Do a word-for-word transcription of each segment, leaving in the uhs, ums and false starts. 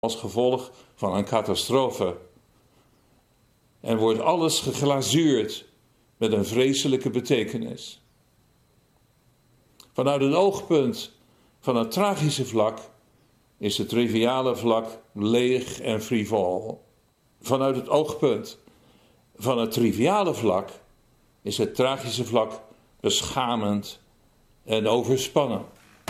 als gevolg van een catastrofe. En wordt alles geglazuurd met een vreselijke betekenis. Vanuit het oogpunt van het tragische vlak is het triviale vlak leeg en frivol. Vanuit het oogpunt van het triviale vlak is het tragische vlak beschamend en overspannen.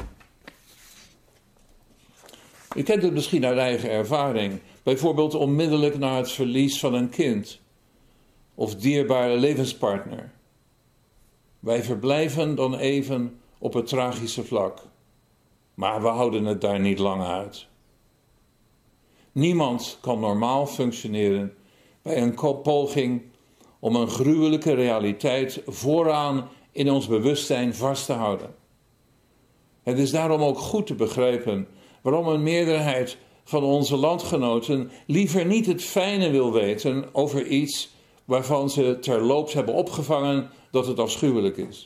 U kent het misschien uit eigen ervaring, bijvoorbeeld onmiddellijk na het verlies van een kind of dierbare levenspartner. Wij verblijven dan even op het tragische vlak, maar we houden het daar niet lang uit. Niemand kan normaal functioneren bij een poging om een gruwelijke realiteit vooraan in ons bewustzijn vast te houden. Het is daarom ook goed te begrijpen waarom een meerderheid van onze landgenoten liever niet het fijne wil weten over iets waarvan ze terloops hebben opgevangen dat het afschuwelijk is.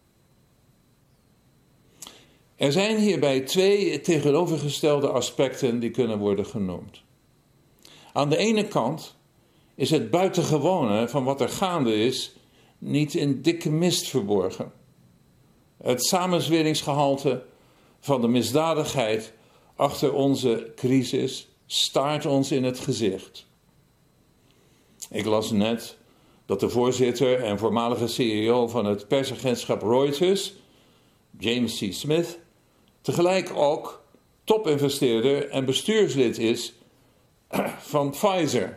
Er zijn hierbij twee tegenovergestelde aspecten die kunnen worden genoemd. Aan de ene kant is het buitengewone van wat er gaande is niet in dikke mist verborgen. Het samenzweringsgehalte van de misdadigheid achter onze crisis staart ons in het gezicht. Ik las net dat de voorzitter en voormalige C E O van het persagentschap Reuters, James C. Smith, tegelijk ook topinvesteerder en bestuurslid is van Pfizer.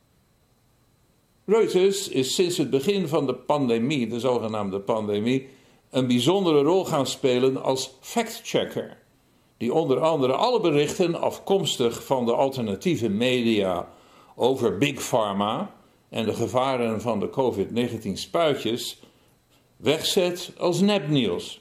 Reuters is sinds het begin van de pandemie, de zogenaamde pandemie, een bijzondere rol gaan spelen als fact-checker, die onder andere alle berichten afkomstig van de alternatieve media over Big Pharma en de gevaren van de covid negentien spuitjes wegzet als nepnieuws.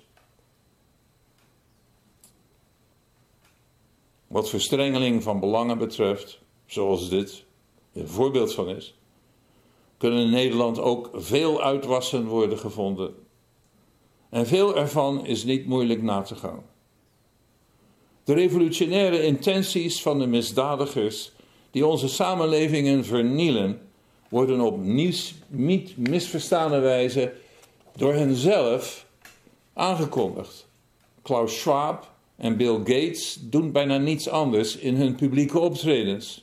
Wat verstrengeling van belangen betreft, zoals dit een voorbeeld van is, kunnen in Nederland ook veel uitwassen worden gevonden. En veel ervan is niet moeilijk na te gaan. De revolutionaire intenties van de misdadigers die onze samenlevingen vernielen, worden op niet misverstane wijze door henzelf aangekondigd. Klaus Schwab en Bill Gates doen bijna niets anders in hun publieke optredens.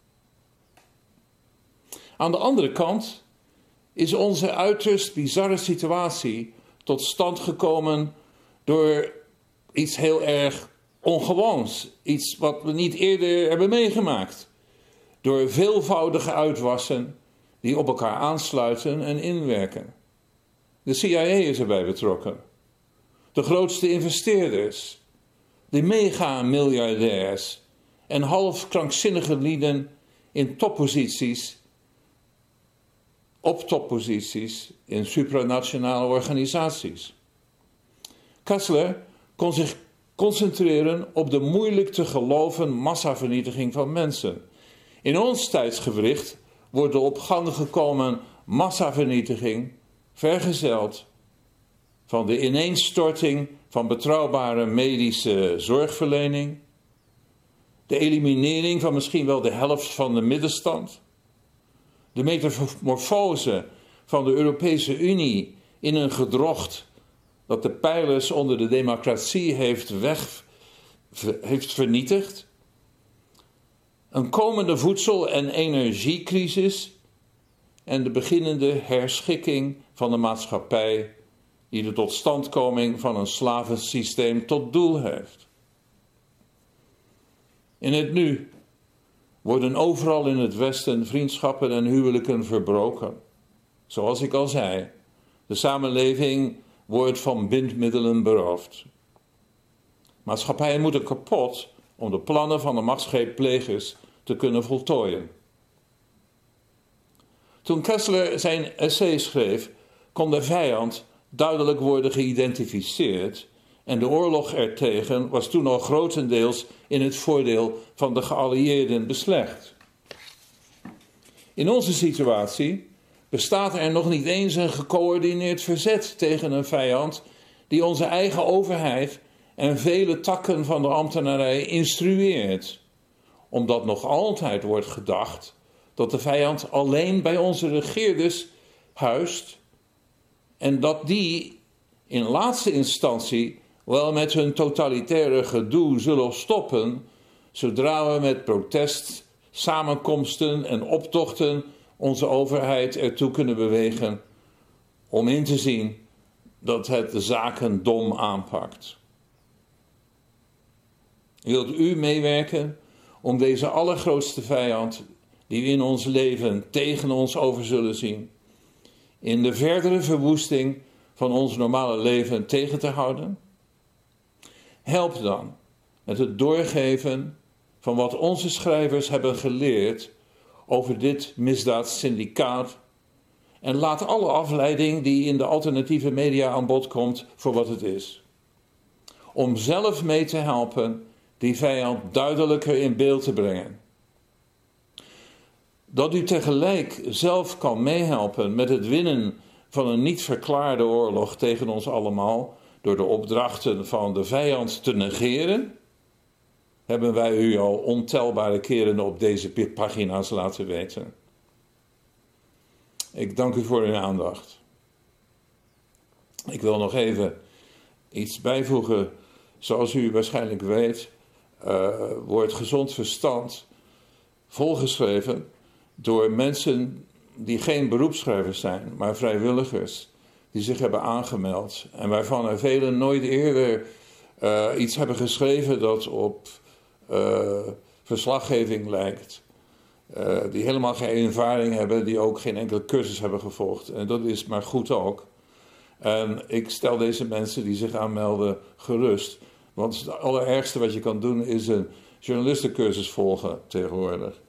Aan de andere kant is onze uiterst bizarre situatie tot stand gekomen door iets heel erg ongewoons. Iets wat we niet eerder hebben meegemaakt. Door veelvoudige uitwassen die op elkaar aansluiten en inwerken. De C I A is erbij betrokken. De grootste investeerders. De mega-miljardairs. En half krankzinnige lieden in topposities. Op topposities in supranationale organisaties. Kessler kon zich concentreren op de moeilijk te geloven massavernietiging van mensen. In ons tijdsgewricht wordt de op gang gekomen massavernietiging vergezeld van de ineenstorting van betrouwbare medische zorgverlening, de eliminering van misschien wel de helft van de middenstand, de metamorfose van de Europese Unie in een gedrocht dat de pijlers onder de democratie heeft, weg, heeft vernietigd, een komende voedsel- en energiecrisis en de beginnende herschikking van de maatschappij die de totstandkoming van een slavensysteem tot doel heeft. In het nu worden overal in het Westen vriendschappen en huwelijken verbroken. Zoals ik al zei, de samenleving wordt van bindmiddelen beroofd. Maatschappijen moeten kapot om de plannen van de machtsgreepplegers te kunnen voltooien. Toen Kessler zijn essay schreef, kon de vijand duidelijk worden geïdentificeerd en de oorlog ertegen was toen al grotendeels in het voordeel van de geallieerden beslecht. In onze situatie bestaat er nog niet eens een gecoördineerd verzet tegen een vijand die onze eigen overheid en vele takken van de ambtenarij instrueert omdat nog altijd wordt gedacht dat de vijand alleen bij onze regeerders huist en dat die in laatste instantie wel met hun totalitaire gedoe zullen stoppen zodra we met protest, samenkomsten en optochten onze overheid ertoe kunnen bewegen om in te zien dat het de zaken dom aanpakt. Wilt u meewerken om deze allergrootste vijand die we in ons leven tegen ons over zullen zien, in de verdere verwoesting van ons normale leven tegen te houden? Help dan met het doorgeven van wat onze schrijvers hebben geleerd over dit misdaadsyndicaat en laat alle afleiding die in de alternatieve media aan bod komt voor wat het is. Om zelf mee te helpen die vijand duidelijker in beeld te brengen. Dat u tegelijk zelf kan meehelpen met het winnen van een niet verklaarde oorlog tegen ons allemaal door de opdrachten van de vijand te negeren, hebben wij u al ontelbare keren op deze pagina's laten weten. Ik dank u voor uw aandacht. Ik wil nog even iets bijvoegen. Zoals u waarschijnlijk weet, uh, wordt gezond verstand volgeschreven door mensen die geen beroepsschrijvers zijn, maar vrijwilligers die zich hebben aangemeld en waarvan er velen nooit eerder uh, iets hebben geschreven dat op uh, verslaggeving lijkt. Uh, die helemaal geen ervaring hebben, die ook geen enkele cursus hebben gevolgd. En dat is maar goed ook. En ik stel deze mensen die zich aanmelden gerust. Want het allerergste wat je kan doen is een journalistencursus volgen tegenwoordig.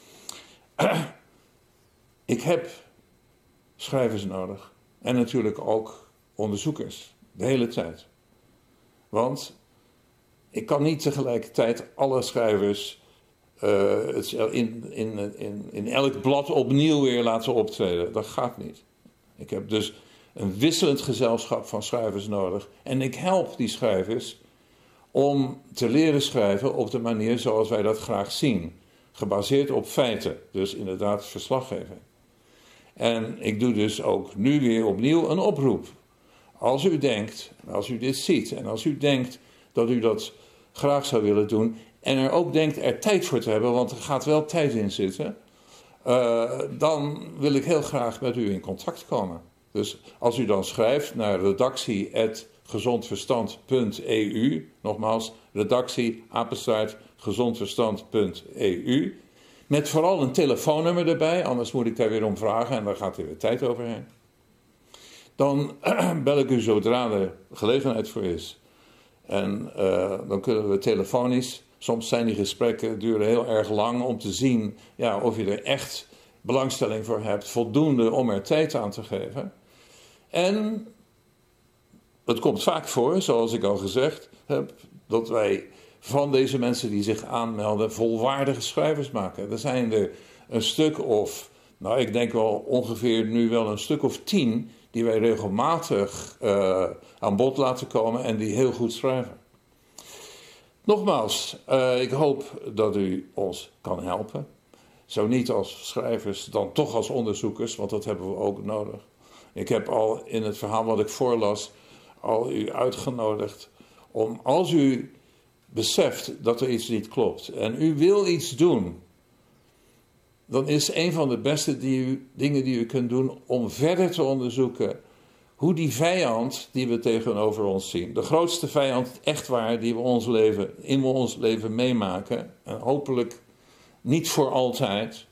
Ik heb schrijvers nodig. En natuurlijk ook onderzoekers. De hele tijd. Want ik kan niet tegelijkertijd alle schrijvers uh, het in, in, in, in elk blad opnieuw weer laten optreden. Dat gaat niet. Ik heb dus een wisselend gezelschap van schrijvers nodig. En ik help die schrijvers om te leren schrijven op de manier zoals wij dat graag zien. Gebaseerd op feiten. Dus inderdaad verslaggeving. En ik doe dus ook nu weer opnieuw een oproep. Als u denkt, als u dit ziet en als u denkt dat u dat graag zou willen doen en er ook denkt er tijd voor te hebben, want er gaat wel tijd in zitten, uh, dan wil ik heel graag met u in contact komen. Dus als u dan schrijft naar redactie apenstaart gezondverstand punt e u, nogmaals redactie apenstaart gezondverstand punt e u, met vooral een telefoonnummer erbij, anders moet ik daar weer om vragen en daar gaat er weer tijd overheen. Dan bel ik u zodra er gelegenheid voor is. En uh, dan kunnen we telefonisch, soms zijn die gesprekken, duren heel erg lang om te zien ja, of je er echt belangstelling voor hebt, voldoende om er tijd aan te geven. En het komt vaak voor, zoals ik al gezegd heb, dat wij van deze mensen die zich aanmelden volwaardige schrijvers maken. Er zijn er een stuk of, nou ik denk wel ongeveer nu wel een stuk of tien die wij regelmatig uh, aan bod laten komen en die heel goed schrijven. Nogmaals, uh, ik hoop dat u ons kan helpen. Zo niet als schrijvers, dan toch als onderzoekers, want dat hebben we ook nodig. Ik heb al in het verhaal wat ik voorlas al u uitgenodigd om, als u beseft dat er iets niet klopt en u wil iets doen, dan is een van de beste die u, dingen die u kunt doen om verder te onderzoeken hoe die vijand die we tegenover ons zien, de grootste vijand echt waar die we ons leven, in ons leven meemaken, en hopelijk niet voor altijd,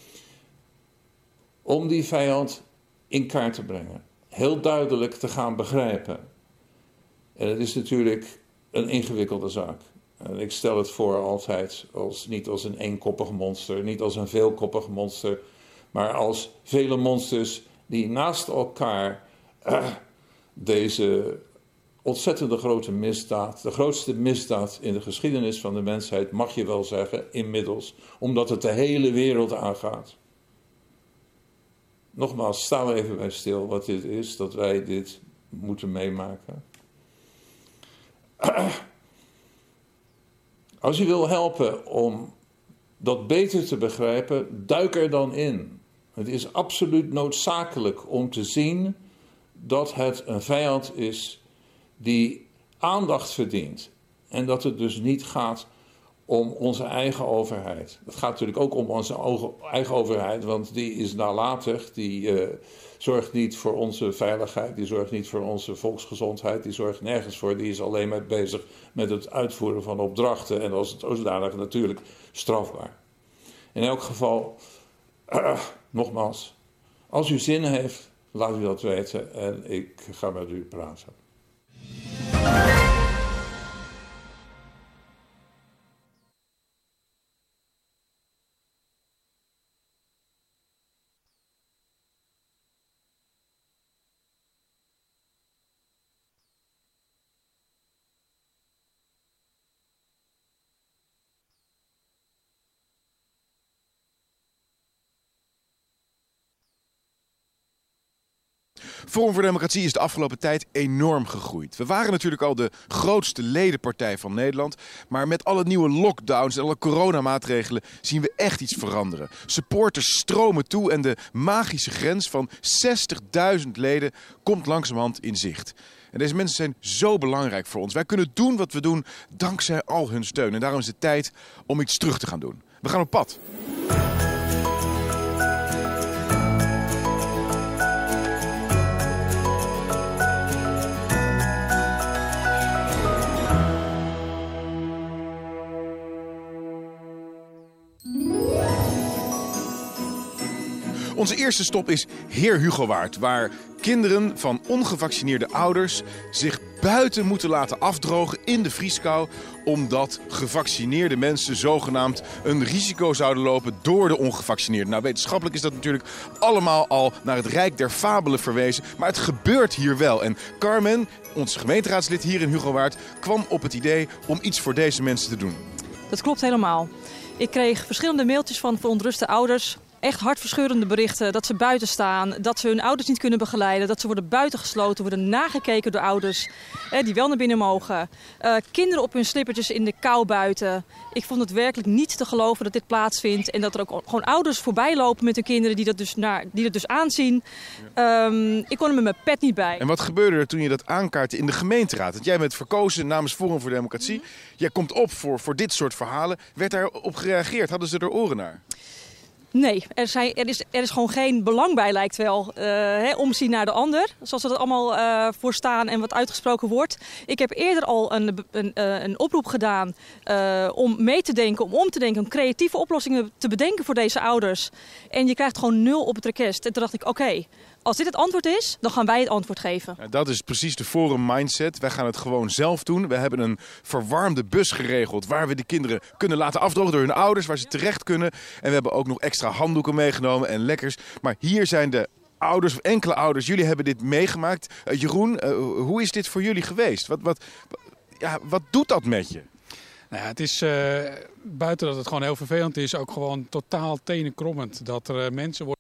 om die vijand in kaart te brengen. Heel duidelijk te gaan begrijpen. En het is natuurlijk een ingewikkelde zaak. En ik stel het voor altijd als, niet als een eenkoppig monster, niet als een veelkoppig monster, maar als vele monsters die naast elkaar uh, deze ontzettende grote misdaad, de grootste misdaad in de geschiedenis van de mensheid, mag je wel zeggen, inmiddels, omdat het de hele wereld aangaat. Nogmaals, staan we even bij stil wat dit is, dat wij dit moeten meemaken. Als u wil helpen om dat beter te begrijpen, duik er dan in. Het is absoluut noodzakelijk om te zien dat het een vijand is die aandacht verdient. En dat het dus niet gaat om onze eigen overheid. Het gaat natuurlijk ook om onze eigen overheid, want die is nalatig. Die uh, zorgt niet voor onze veiligheid, die zorgt niet voor onze volksgezondheid, die zorgt nergens voor. Die is alleen maar bezig met het uitvoeren van opdrachten en als het zodanig natuurlijk strafbaar. In elk geval, uh, nogmaals, als u zin heeft, laat u dat weten en ik ga met u praten. Forum voor Democratie is de afgelopen tijd enorm gegroeid. We waren natuurlijk al de grootste ledenpartij van Nederland. Maar met alle nieuwe lockdowns en alle coronamaatregelen zien we echt iets veranderen. Supporters stromen toe en de magische grens van zestigduizend leden komt langzamerhand in zicht. En deze mensen zijn zo belangrijk voor ons. Wij kunnen doen wat we doen dankzij al hun steun. En daarom is het tijd om iets terug te gaan doen. We gaan op pad. Onze eerste stop is Heer Hugowaard, waar kinderen van ongevaccineerde ouders zich buiten moeten laten afdrogen in de vrieskou, omdat gevaccineerde mensen zogenaamd een risico zouden lopen door de ongevaccineerden. Nou, wetenschappelijk is dat natuurlijk allemaal al naar het rijk der fabelen verwezen, maar het gebeurt hier wel. En Carmen, ons gemeenteraadslid hier in Hugowaard, kwam op het idee om iets voor deze mensen te doen. Dat klopt helemaal. Ik kreeg verschillende mailtjes van verontruste ouders. Echt hartverscheurende berichten dat ze buiten staan, dat ze hun ouders niet kunnen begeleiden, dat ze worden buitengesloten, worden nagekeken door ouders eh, die wel naar binnen mogen. Uh, kinderen op hun slippertjes in de kou buiten. Ik vond het werkelijk niet te geloven dat dit plaatsvindt en dat er ook gewoon ouders voorbij lopen met hun kinderen die dat dus, naar, die dat dus aanzien. Um, ik kon er met mijn pet niet bij. En wat gebeurde er toen je dat aankaartte in de gemeenteraad? Want jij bent verkozen namens Forum voor Democratie. Mm-hmm. Jij komt op voor, voor dit soort verhalen. Werd daarop gereageerd? Hadden ze er oren naar? Nee, er, zijn, er, is, er is gewoon geen belang bij, lijkt wel. Uh, hè, omzien naar de ander, zoals we dat allemaal uh, voor staan en wat uitgesproken wordt. Ik heb eerder al een, een, een oproep gedaan uh, om mee te denken, om om te denken, om creatieve oplossingen te bedenken voor deze ouders. En je krijgt gewoon nul op het request. En toen dacht ik, oké, okay, als dit het antwoord is, dan gaan wij het antwoord geven. Ja, dat is precies de Forum mindset. Wij gaan het gewoon zelf doen. We hebben een verwarmde bus geregeld waar we de kinderen kunnen laten afdrogen door hun ouders, waar ze terecht kunnen. En we hebben ook nog extra handdoeken meegenomen en lekkers. Maar hier zijn de ouders, of enkele ouders. Jullie hebben dit meegemaakt. Uh, Jeroen, uh, hoe is dit voor jullie geweest? Wat, wat, ja, wat doet dat met je? Nou ja, het is uh, buiten dat het gewoon heel vervelend is, ook gewoon totaal tenenkrommend dat er uh, mensen worden.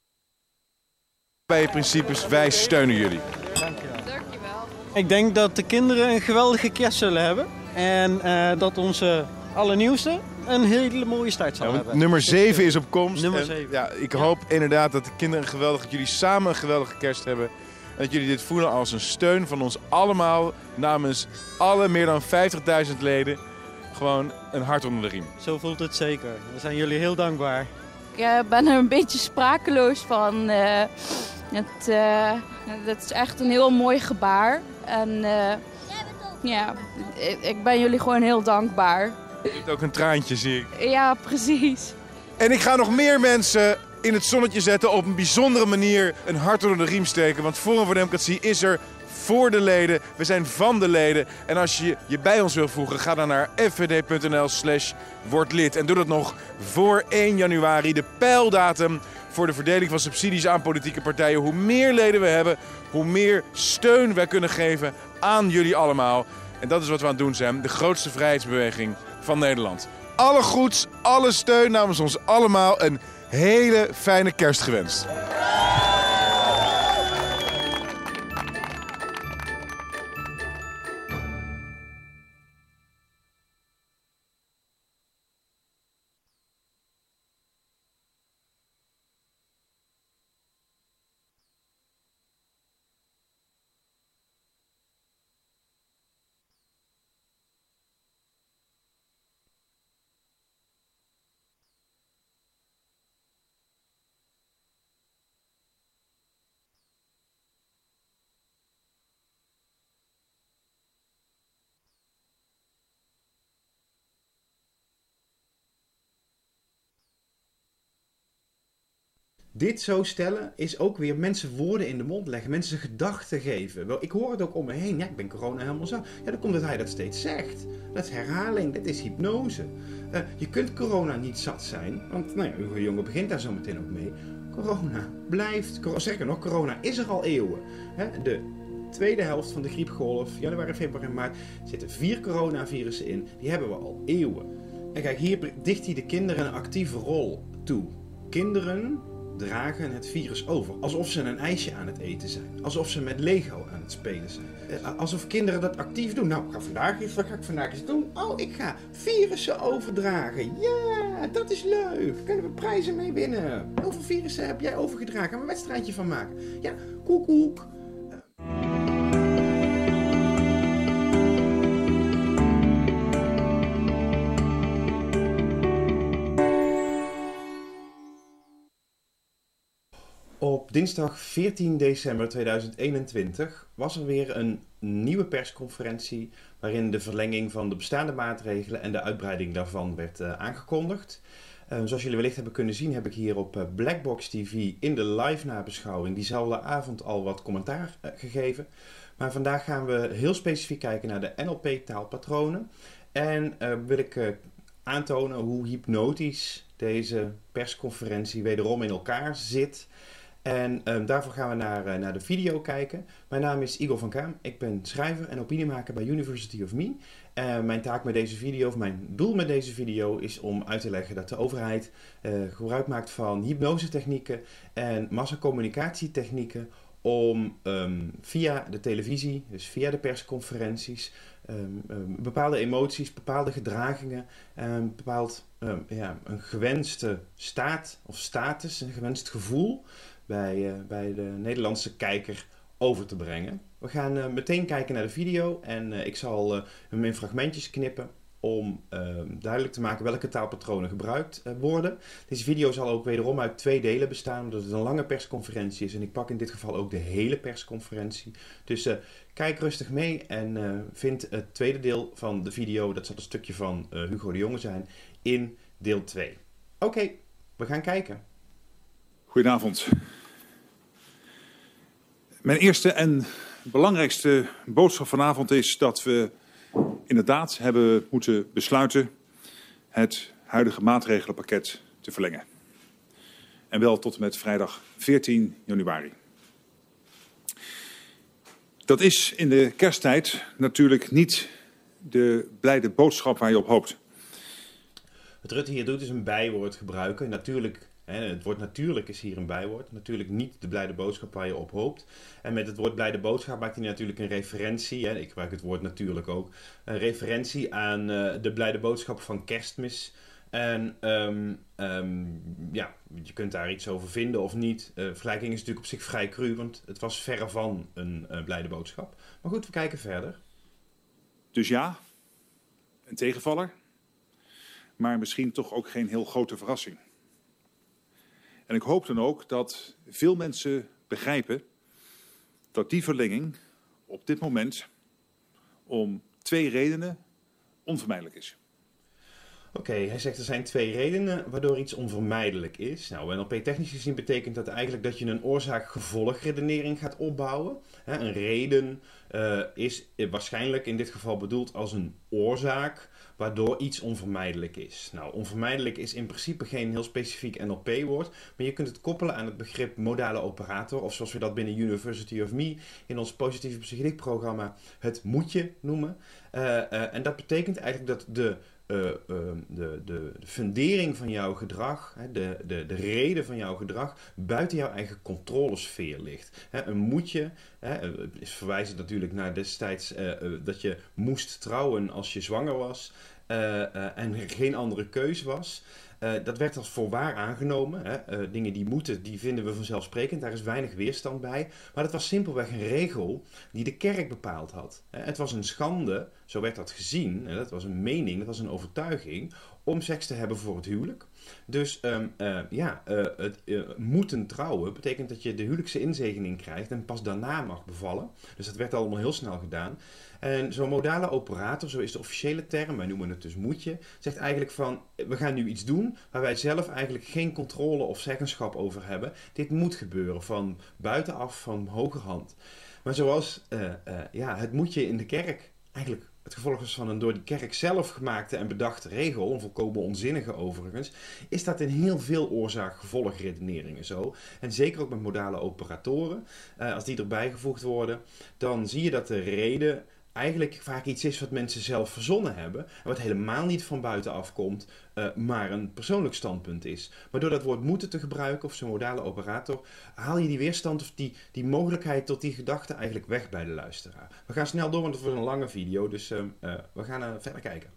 Bij principes, wij steunen jullie. Dankjewel. Dankjewel. Ik denk dat de kinderen een geweldige kerst zullen hebben. En uh, dat onze allernieuwste een hele mooie start zal ja, hebben. Nummer zeven is op komst. Nummer en, zeven. Ja, ik ja. hoop inderdaad dat de kinderen een geweldige, dat jullie samen een geweldige kerst hebben. En dat jullie dit voelen als een steun van ons allemaal namens alle meer dan vijftigduizend leden. Gewoon een hart onder de riem. Zo voelt het zeker. We zijn jullie heel dankbaar. Ik uh, ben er een beetje sprakeloos van. Uh, het, uh, dat is echt een heel mooi gebaar. En uh, ja, ik, ik ben jullie gewoon heel dankbaar. Je hebt ook een traantje, zie ik. Ja, precies. En ik ga nog meer mensen in het zonnetje zetten, op een bijzondere manier een hart onder de riem steken. Want Forum voor Democratie is er voor de leden. We zijn van de leden. En als je je bij ons wil voegen, ga dan naar fvd.nl slash word lid. En doe dat nog voor één januari, de peildatum voor de verdeling van subsidies aan politieke partijen. Hoe meer leden we hebben, hoe meer steun wij kunnen geven aan jullie allemaal. En dat is wat we aan het doen zijn. De grootste vrijheidsbeweging van Nederland. Alle goeds, alle steun namens ons allemaal. Een hele fijne kerst gewenst. dit zo stellen is ook weer mensen woorden in de mond leggen. Mensen gedachten geven. Wel, ik hoor het ook om me heen. Ja, ik ben corona helemaal zo. Ja, dan komt dat hij dat steeds zegt. Dat is herhaling. Dat is hypnose. Uh, je kunt corona niet zat zijn. Want nou ja, uw jongen begint daar zo meteen ook mee. Corona blijft. Zeker nog, corona is er al eeuwen. Hè? De tweede helft van de griepgolf, januari, februari en maart, zitten vier coronavirussen in. Die hebben we al eeuwen. En kijk, hier dicht hij de kinderen een actieve rol toe. Kinderen dragen het virus over. Alsof ze een ijsje aan het eten zijn. Alsof ze met Lego aan het spelen zijn. Alsof kinderen dat actief doen. Nou, ga vandaag eens, wat ga ik vandaag eens doen? Oh, ik ga virussen overdragen. Ja, dat is leuk. Kunnen we prijzen mee winnen? Hoeveel virussen heb jij overgedragen? Gaan we een wedstrijdje van maken? Ja, koek koek. Op dinsdag veertien december tweeduizend eenentwintig was er weer een nieuwe persconferentie waarin de verlenging van de bestaande maatregelen en de uitbreiding daarvan werd uh, aangekondigd. Uh, zoals jullie wellicht hebben kunnen zien heb ik hier op uh, Blackbox T V in de live nabeschouwing diezelfde avond al wat commentaar uh, gegeven. Maar vandaag gaan we heel specifiek kijken naar de N L P taalpatronen en uh, wil ik uh, aantonen hoe hypnotisch deze persconferentie wederom in elkaar zit. En um, daarvoor gaan we naar, uh, naar de video kijken. Mijn naam is Igor van Kaam. Ik ben schrijver en opiniemaker bij University of Me. Uh, mijn taak met deze video, of mijn doel met deze video, is om uit te leggen dat de overheid uh, gebruik maakt van hypnosetechnieken en massacommunicatietechnieken om um, via de televisie, dus via de persconferenties, um, um, bepaalde emoties, bepaalde gedragingen, um, bepaald um, ja, een gewenste staat of status, een gewenst gevoel bij, uh, bij de Nederlandse kijker over te brengen. We gaan uh, meteen kijken naar de video en uh, ik zal uh, hem in fragmentjes knippen om uh, duidelijk te maken welke taalpatronen gebruikt uh, worden. Deze video zal ook wederom uit twee delen bestaan, omdat het een lange persconferentie is en ik pak in dit geval ook de hele persconferentie. Dus uh, kijk rustig mee en uh, vind het tweede deel van de video, dat zal een stukje van uh, Hugo de Jonge zijn, in deel twee. Oké, okay, we gaan kijken. Goedenavond. Mijn eerste en belangrijkste boodschap vanavond is dat we inderdaad hebben moeten besluiten het huidige maatregelenpakket te verlengen. En wel tot en met vrijdag veertien januari. Dat is in de kersttijd natuurlijk niet de blijde boodschap waar je op hoopt. Wat Rutte hier doet is een bijwoord gebruiken. Natuurlijk, hè, het woord natuurlijk is hier een bijwoord. Natuurlijk niet de blijde boodschap waar je op hoopt. En met het woord blijde boodschap maakt hij natuurlijk een referentie. Hè, ik gebruik het woord natuurlijk ook. Een referentie aan uh, de blijde boodschap van Kerstmis. En um, um, ja, je kunt daar iets over vinden of niet. Uh, vergelijking is natuurlijk op zich vrij cru, want het was verre van een uh, blijde boodschap. Maar goed, we kijken verder. Dus ja, een tegenvaller. Maar misschien toch ook geen heel grote verrassing. En ik hoop dan ook dat veel mensen begrijpen dat die verlenging op dit moment om twee redenen onvermijdelijk is. Oké, okay, hij zegt er zijn twee redenen waardoor iets onvermijdelijk is. Nou, N L P-technisch gezien betekent dat eigenlijk dat je een oorzaak-gevolgredenering gaat opbouwen. He, een reden uh, is waarschijnlijk in dit geval bedoeld als een oorzaak waardoor iets onvermijdelijk is. Nou, onvermijdelijk is in principe geen heel specifiek N L P-woord, maar je kunt het koppelen aan het begrip modale operator, of zoals we dat binnen University of Me in ons positieve psychologie-programma het moetje noemen. Uh, uh, en dat betekent eigenlijk dat de Uh, uh, de, de, de fundering van jouw gedrag, hè, de, de, de reden van jouw gedrag, buiten jouw eigen controlesfeer ligt. Hè, een moetje hè, is verwijzend natuurlijk naar destijds uh, uh, dat je moest trouwen als je zwanger was uh, uh, en er geen andere keus was. Uh, dat werd als voorwaar aangenomen. Hè. Uh, dingen die moeten, die vinden we vanzelfsprekend. Daar is weinig weerstand bij. Maar dat was simpelweg een regel die de kerk bepaald had. Uh, het was een schande, zo werd dat gezien. Uh, dat was een mening, dat was een overtuiging om seks te hebben voor het huwelijk. Dus um, uh, ja, uh, het uh, moeten trouwen betekent dat je de huwelijkse inzegening krijgt en pas daarna mag bevallen. Dus dat werd allemaal heel snel gedaan. En zo'n modale operator, zo is de officiële term, wij noemen het dus moetje, zegt eigenlijk van, we gaan nu iets doen waar wij zelf eigenlijk geen controle of zeggenschap over hebben. Dit moet gebeuren van buitenaf, van hogerhand. Maar zoals uh, uh, ja, het moetje in de kerk eigenlijk het gevolg is van een door de kerk zelf gemaakte en bedachte regel, een volkomen onzinnige overigens, is dat in heel veel oorzaak-gevolgredeneringen zo. En zeker ook met modale operatoren, uh, als die erbij gevoegd worden, dan zie je dat de reden eigenlijk vaak iets is wat mensen zelf verzonnen hebben. En wat helemaal niet van buitenaf komt, uh, maar een persoonlijk standpunt is. Maar door dat woord moeten te gebruiken, of zo'n modale operator, haal je die weerstand of die, die mogelijkheid tot die gedachte eigenlijk weg bij de luisteraar. We gaan snel door, want het wordt een lange video, dus uh, uh, we gaan uh, verder kijken.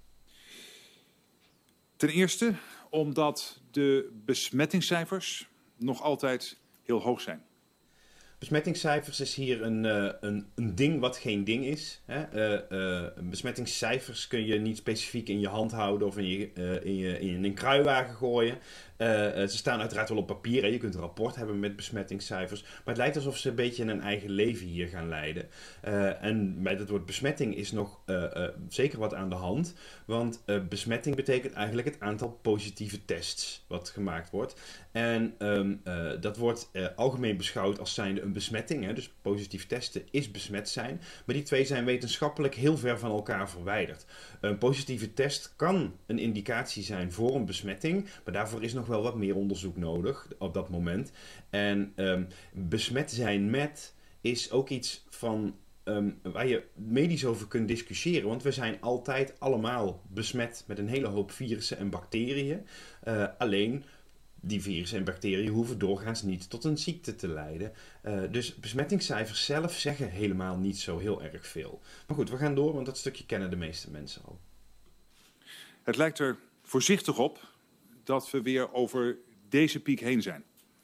Ten eerste omdat de besmettingscijfers nog altijd heel hoog zijn. Besmettingscijfers is hier een, uh, een, een ding wat geen ding is. Hè? Uh, uh, besmettingscijfers kun je niet specifiek in je hand houden of in, je, uh, in, je, in een kruiwagen gooien. Uh, uh, ze staan uiteraard wel op papier. Hè? Je kunt een rapport hebben met besmettingscijfers. Maar het lijkt alsof ze een beetje een eigen leven hier gaan leiden. Uh, en met het woord besmetting is nog uh, uh, zeker wat aan de hand. Want uh, besmetting betekent eigenlijk het aantal positieve tests wat gemaakt wordt. En um, uh, dat wordt uh, algemeen beschouwd als zijnde een besmetting. Hè? Dus positief testen is besmet zijn. Maar die twee zijn wetenschappelijk heel ver van elkaar verwijderd. Een positieve test kan een indicatie zijn voor een besmetting. Maar daarvoor is nog wel wat meer onderzoek nodig op dat moment. En um, besmet zijn met is ook iets van um, waar je medisch over kunt discussiëren. Want we zijn altijd allemaal besmet met een hele hoop virussen en bacteriën. Uh, alleen die virussen en bacteriën hoeven doorgaans niet tot een ziekte te leiden. Uh, dus besmettingscijfers zelf zeggen helemaal niet zo heel erg veel. Maar goed, we gaan door, want dat stukje kennen de meeste mensen al. Het lijkt er voorzichtig op dat we weer over deze piek heen zijn.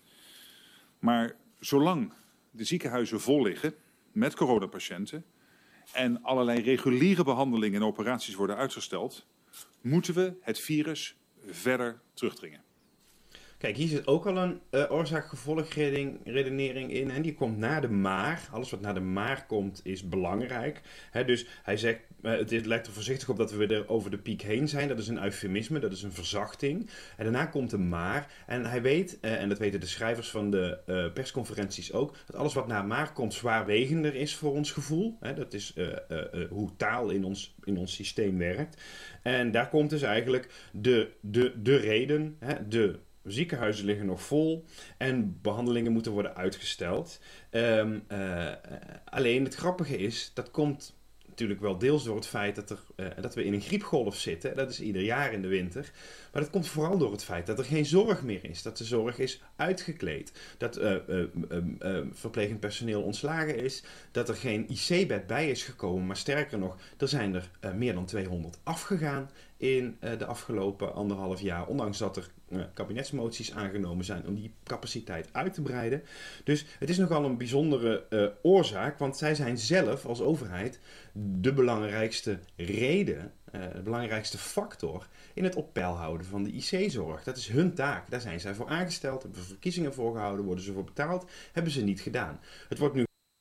Maar zolang de ziekenhuizen vol liggen met coronapatiënten en allerlei reguliere behandelingen en operaties worden uitgesteld, moeten we het virus verder terugdringen. Kijk, hier zit ook al een uh, oorzaak-gevolgredenering in. En die komt na de maar. Alles wat na de maar komt is belangrijk. He, dus hij zegt, uh, het, het lijkt er voorzichtig op dat we er over de piek heen zijn. Dat is een eufemisme, dat is een verzachting. En daarna komt de maar. En hij weet, uh, en dat weten de schrijvers van de uh, persconferenties ook, dat alles wat na maar komt zwaarwegender is voor ons gevoel. He, dat is uh, uh, uh, hoe taal in ons, in ons systeem werkt. En daar komt dus eigenlijk de, de, de reden, he, de ziekenhuizen liggen nog vol en behandelingen moeten worden uitgesteld. Um, uh, alleen het grappige is, dat komt natuurlijk wel deels door het feit dat, er, uh, dat we in een griepgolf zitten. Dat is ieder jaar in de winter. Maar dat komt vooral door het feit dat er geen zorg meer is. Dat de zorg is uitgekleed. Dat uh, uh, uh, uh, verplegend personeel ontslagen is. Dat er geen I C-bed bij is gekomen. Maar sterker nog, er zijn er uh, meer dan tweehonderd afgegaan in uh, de afgelopen anderhalf jaar. Ondanks dat er uh, kabinetsmoties aangenomen zijn om die capaciteit uit te breiden. Dus het is nogal een bijzondere uh, oorzaak. Want zij zijn zelf als overheid de belangrijkste reden, uh, de belangrijkste factor in het op peil houden van de I C-zorg. Dat is hun taak. Daar zijn zij voor aangesteld, hebben we verkiezingen voor gehouden, worden ze voor betaald. Hebben ze niet gedaan. Het wordt nu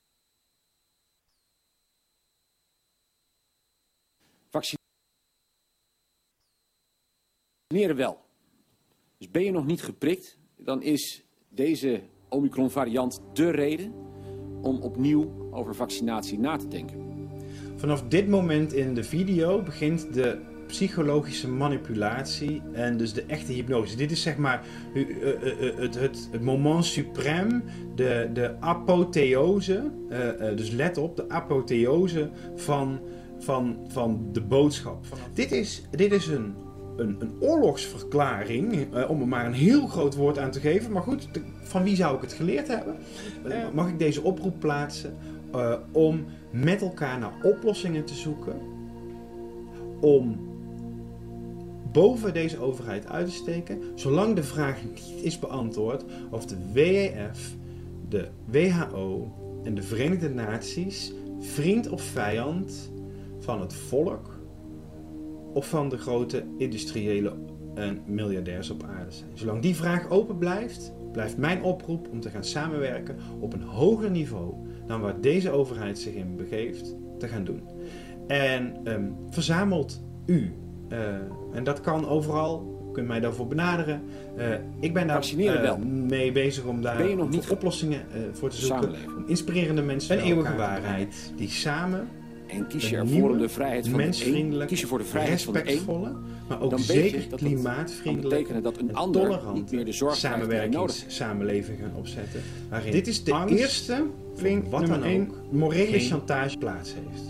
vaccineren wel. Dus ben je nog niet geprikt, dan is deze Omicron-variant dé reden om opnieuw over vaccinatie na te denken. Vanaf dit moment in de video begint de psychologische manipulatie en dus de echte hypnose. Dit is zeg maar uh, uh, uh, het, het, het moment suprême, de, de apotheose, uh, uh, dus let op, de apotheose van, van, van de boodschap. Dit is, dit is een, een, een oorlogsverklaring, uh, om er maar een heel groot woord aan te geven. Maar goed, de, van wie zou ik het geleerd hebben? Uh, mag ik deze oproep plaatsen uh, om met elkaar naar oplossingen te zoeken, om boven deze overheid uit te steken, zolang de vraag niet is beantwoord of de W E F, de W H O en de Verenigde Naties vriend of vijand van het volk of van de grote industriële en miljardairs op aarde zijn. Zolang die vraag open blijft, blijft mijn oproep om te gaan samenwerken op een hoger niveau dan waar deze overheid zich in begeeft, te gaan doen. En um, verzamelt u. Uh, en dat kan overal. U kunt mij daarvoor benaderen. Uh, ik ben daar uh, mee bezig om daar ben je nog niet oplossingen uh, voor te zoeken. Om inspirerende mensen. Een eeuwige waarheid. Die samen en kies je ervoor om de vrijheid van de een, kies je voor de vrijheid van de een, maar ook dan zeker je dat klimaatvriendelijk dat een en ander tolerant niet meer de zorg samenwerkingssamenleving gaan opzetten. Waarin Dit is de angst eerste voor wat dan ook morele chantage plaats heeft.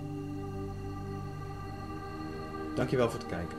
Dankjewel voor het kijken.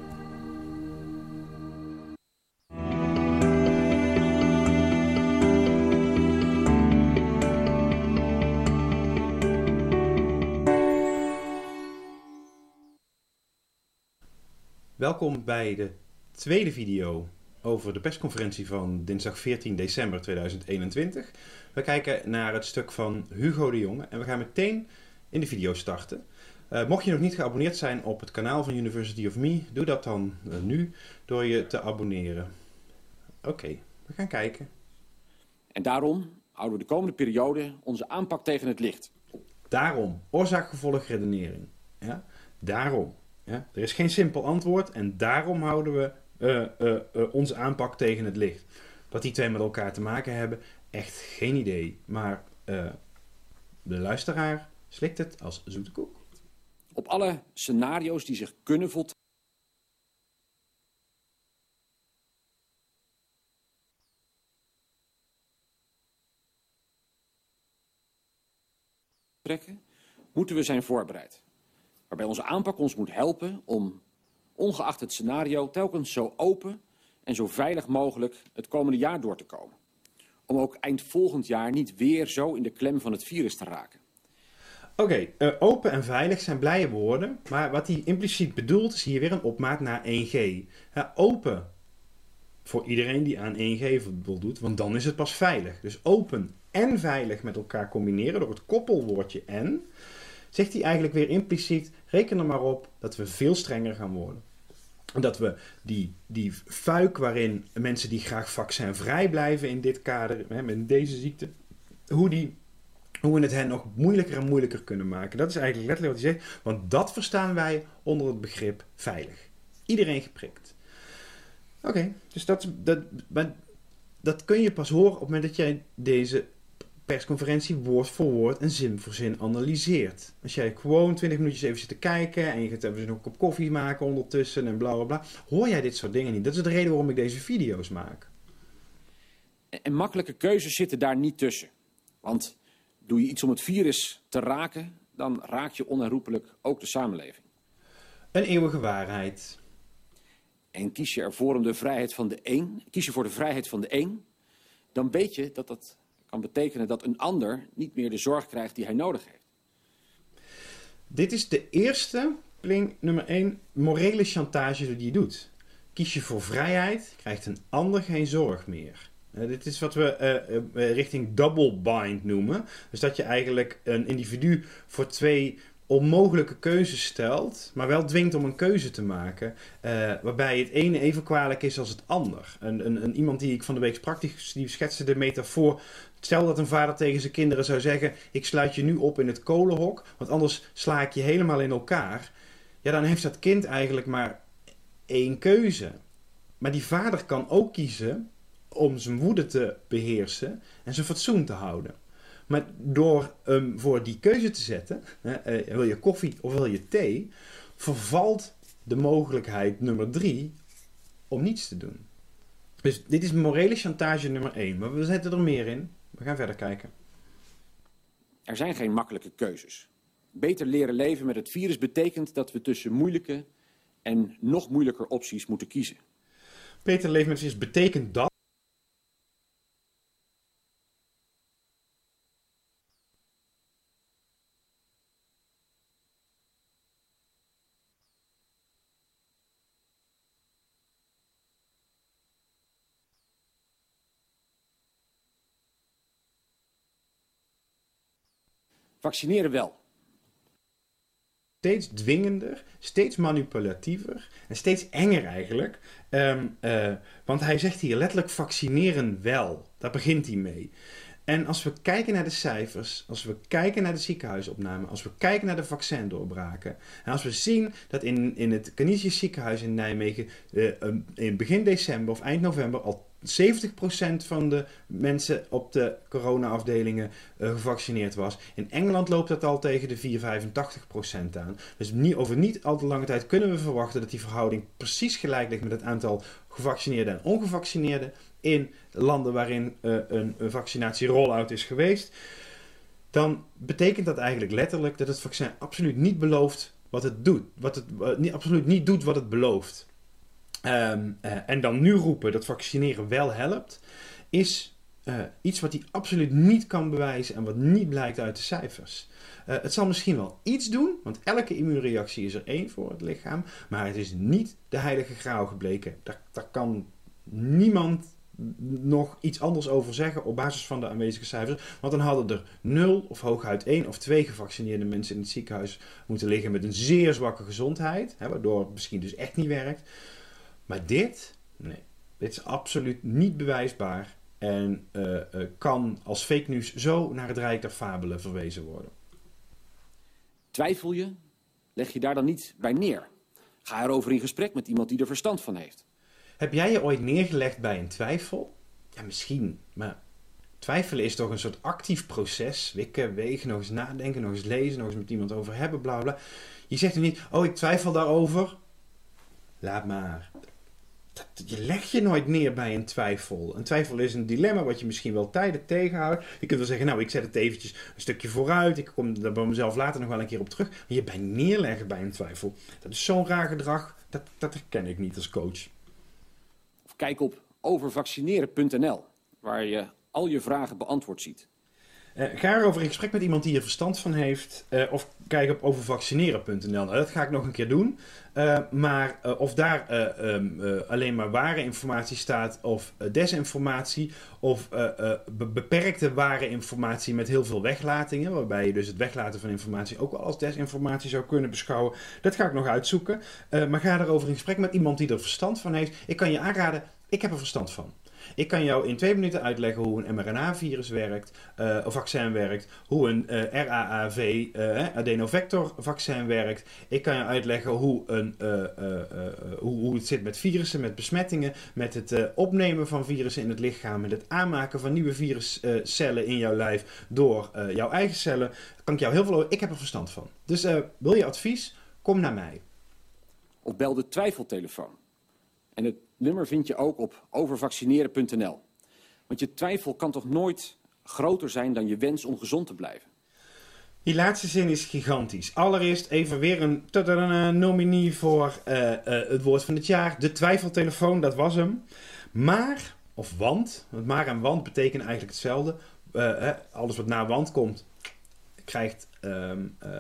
Welkom bij de tweede video over de persconferentie van dinsdag veertien december tweeduizend eenentwintig. We kijken naar het stuk van Hugo de Jonge en we gaan meteen in de video starten. Uh, mocht je nog niet geabonneerd zijn op het kanaal van University of Me, doe dat dan uh, nu door je te abonneren. Oké, okay, we gaan kijken. En daarom houden we de komende periode onze aanpak tegen het licht. Daarom, oorzaak-gevolg redenering. Ja? Daarom. Ja? Er is geen simpel antwoord en daarom houden we uh, uh, uh, onze aanpak tegen het licht. Wat die twee met elkaar te maken hebben, echt geen idee. Maar uh, de luisteraar slikt het als zoete koek. Op alle scenario's die zich kunnen voltrekken, moeten we zijn voorbereid. Waarbij onze aanpak ons moet helpen om, ongeacht het scenario, telkens zo open en zo veilig mogelijk het komende jaar door te komen. Om ook eind volgend jaar niet weer zo in de klem van het virus te raken. Oké, okay, uh, open en veilig zijn blije woorden, maar wat hij impliciet bedoelt is hier weer een opmaat naar één G. Uh, open voor iedereen die aan één G voldoet, want dan is het pas veilig. Dus open en veilig met elkaar combineren door het koppelwoordje en, zegt hij eigenlijk weer impliciet, reken er maar op dat we veel strenger gaan worden. Dat we die, die fuik waarin mensen die graag vaccinvrij blijven in dit kader, hè, met deze ziekte, hoe die... hoe we het hen nog moeilijker en moeilijker kunnen maken. Dat is eigenlijk letterlijk wat hij zegt. Want dat verstaan wij onder het begrip veilig. Iedereen geprikt. Oké, okay, dus dat, dat, dat kun je pas horen op het moment dat jij deze persconferentie woord voor woord en zin voor zin analyseert. Als jij gewoon twintig minuutjes even zit te kijken en je gaat even nog een kop koffie maken ondertussen en bla bla bla, hoor jij dit soort dingen niet. Dat is de reden waarom ik deze video's maak. En, en makkelijke keuzes zitten daar niet tussen. Want doe je iets om het virus te raken, dan raak je onherroepelijk ook de samenleving. Een eeuwige waarheid. En kies je ervoor om de vrijheid van de een, kies je voor de vrijheid van de een, dan weet je dat dat kan betekenen dat een ander niet meer de zorg krijgt die hij nodig heeft. Dit is de eerste, pling nummer één, morele chantage die je doet. Kies je voor vrijheid, krijgt een ander geen zorg meer. Uh, dit is wat we uh, uh, richting double bind noemen. Dus dat je eigenlijk een individu voor twee onmogelijke keuzes stelt, maar wel dwingt om een keuze te maken, uh, waarbij het ene even kwalijk is als het ander. Een, een, een, iemand die ik van de week sprak, die, die schetste de metafoor. Stel dat een vader tegen zijn kinderen zou zeggen, ik sluit je nu op in het kolenhok, want anders sla ik je helemaal in elkaar. Ja, dan heeft dat kind eigenlijk maar één keuze. Maar die vader kan ook kiezen om zijn woede te beheersen en zijn fatsoen te houden. Maar door um, voor die keuze te zetten, hè, uh, wil je koffie of wil je thee, vervalt de mogelijkheid nummer drie om niets te doen. Dus dit is morele chantage nummer één. Maar we zetten er meer in. We gaan verder kijken. Er zijn geen makkelijke keuzes. Beter leren leven met het virus betekent dat we tussen moeilijke en nog moeilijker opties moeten kiezen. Beter leven met het virus betekent dat Vaccineren wel. steeds dwingender, steeds manipulatiever en steeds enger eigenlijk. Um, uh, want hij zegt hier letterlijk vaccineren wel. Daar begint hij mee. En als we kijken naar de cijfers, als we kijken naar de ziekenhuisopname, als we kijken naar de vaccindoorbraken, en als we zien dat in, in het Canisius ziekenhuis in Nijmegen uh, um, in begin december of eind november al zeventig procent van de mensen op de corona-afdelingen uh, gevaccineerd was. In Engeland loopt dat al tegen de vier, vijfentachtig procent aan. Dus niet, over niet al te lange tijd kunnen we verwachten dat die verhouding precies gelijk ligt met het aantal gevaccineerden en ongevaccineerden in landen waarin uh, een, een vaccinatie-rollout is geweest. Dan betekent dat eigenlijk letterlijk dat het vaccin absoluut niet belooft wat het doet. Wat het uh, niet, absoluut niet doet wat het belooft. Um, uh, en dan nu roepen dat vaccineren wel helpt, is uh, iets wat hij absoluut niet kan bewijzen en wat niet blijkt uit de cijfers. Uh, het zal misschien wel iets doen, want elke immuunreactie is er één voor het lichaam, maar het is niet de heilige graal gebleken. Daar, daar kan niemand nog iets anders over zeggen op basis van de aanwezige cijfers, want dan hadden er nul of hooguit één of twee gevaccineerde mensen in het ziekenhuis moeten liggen met een zeer zwakke gezondheid, hè, waardoor het misschien dus echt niet werkt. Maar dit, nee, dit is absoluut niet bewijsbaar en uh, uh, kan als fake news zo naar het rijk der fabelen verwezen worden. Twijfel je? Leg je daar dan niet bij neer? Ga erover in gesprek met iemand die er verstand van heeft. Heb jij je ooit neergelegd bij een twijfel? Ja, misschien, maar twijfelen is toch een soort actief proces. Wikken, wegen, nog eens nadenken, nog eens lezen, nog eens met iemand over hebben, bla bla. Je zegt er niet, oh ik twijfel daarover. Laat maar. Dat, je legt je nooit neer bij een twijfel. Een twijfel is een dilemma wat je misschien wel tijden tegenhoudt. Je kunt wel zeggen, nou ik zet het eventjes een stukje vooruit. Ik kom daar bij mezelf later nog wel een keer op terug. Maar je bij neerleggen bij een twijfel. Dat is zo'n raar gedrag. Dat, dat herken ik niet als coach. Of kijk op overvaccineren punt n l, waar je al je vragen beantwoord ziet. Uh, ga erover in gesprek met iemand die er verstand van heeft. Uh, of kijk op overvaccineren punt n l. Nou, dat ga ik nog een keer doen. Uh, maar uh, of daar uh, um, uh, alleen maar ware informatie staat of uh, desinformatie of uh, uh, be- beperkte ware informatie met heel veel weglatingen, waarbij je dus het weglaten van informatie ook wel als desinformatie zou kunnen beschouwen, dat ga ik nog uitzoeken. Uh, maar ga erover in gesprek met iemand die er verstand van heeft. Ik kan je aanraden, ik heb er verstand van. Ik kan jou in twee minuten uitleggen hoe een mRNA-virus werkt, uh, of vaccin werkt, hoe een uh, R A A V, uh, adenovector-vaccin werkt. Ik kan je uitleggen hoe, een, uh, uh, uh, hoe, hoe het zit met virussen, met besmettingen, met het uh, opnemen van virussen in het lichaam, met het aanmaken van nieuwe viruscellen uh, in jouw lijf door uh, jouw eigen cellen. Daar kan ik jou heel veel over. Ik heb er verstand van. Dus uh, wil je advies? Kom naar mij. Of bel de twijfeltelefoon. En het nummer vind je ook op overvaccineren punt n l. Want je twijfel kan toch nooit groter zijn dan je wens om gezond te blijven? Die laatste zin is gigantisch. Allereerst even weer een, een nominie voor uh, uh, het woord van het jaar. De twijfeltelefoon, dat was hem. Maar, of want, want maar en want betekenen eigenlijk hetzelfde. Uh, uh, alles wat na want komt, krijgt uh, uh,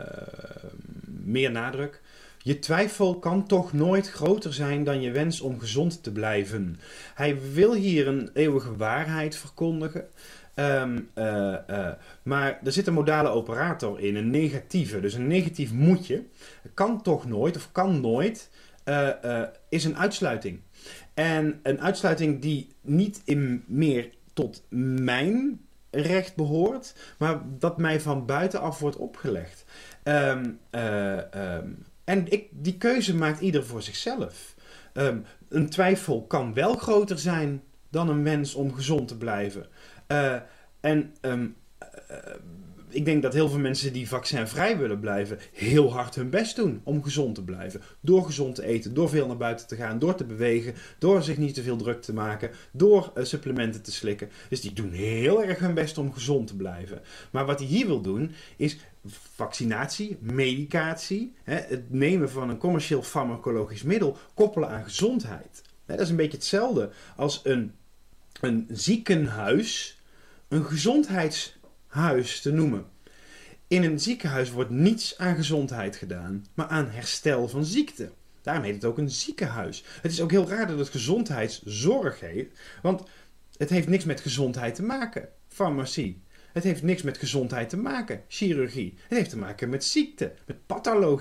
meer nadruk. Je twijfel kan toch nooit groter zijn dan je wens om gezond te blijven. Hij wil hier een eeuwige waarheid verkondigen. Um, uh, uh, maar er zit een modale operator in, een negatieve. Dus een negatief moetje kan toch nooit, of kan nooit, uh, uh, is een uitsluiting. En een uitsluiting die niet in meer tot mijn recht behoort, maar dat mij van buitenaf wordt opgelegd. Um, uh, um, En ik, die keuze maakt ieder voor zichzelf. Um, een twijfel kan wel groter zijn dan een wens om gezond te blijven. Uh, en um, uh, ik denk dat heel veel mensen die vaccinvrij willen blijven heel hard hun best doen om gezond te blijven. Door gezond te eten, door veel naar buiten te gaan, door te bewegen, door zich niet te veel druk te maken, door uh, supplementen te slikken. Dus die doen heel erg hun best om gezond te blijven. Maar wat hij hier wil doen is vaccinatie, medicatie, hè, het nemen van een commercieel farmacologisch middel koppelen aan gezondheid. Hè, dat is een beetje hetzelfde als een, een ziekenhuis een gezondheidshuis te noemen. In een ziekenhuis wordt niets aan gezondheid gedaan, maar aan herstel van ziekte. Daarom heet het ook een ziekenhuis. Het is ook heel raar dat het gezondheidszorg heet, want het heeft niks met gezondheid te maken. Farmacie. Het heeft niks met gezondheid te maken. Chirurgie. Het heeft te maken met ziekte, met pathologie.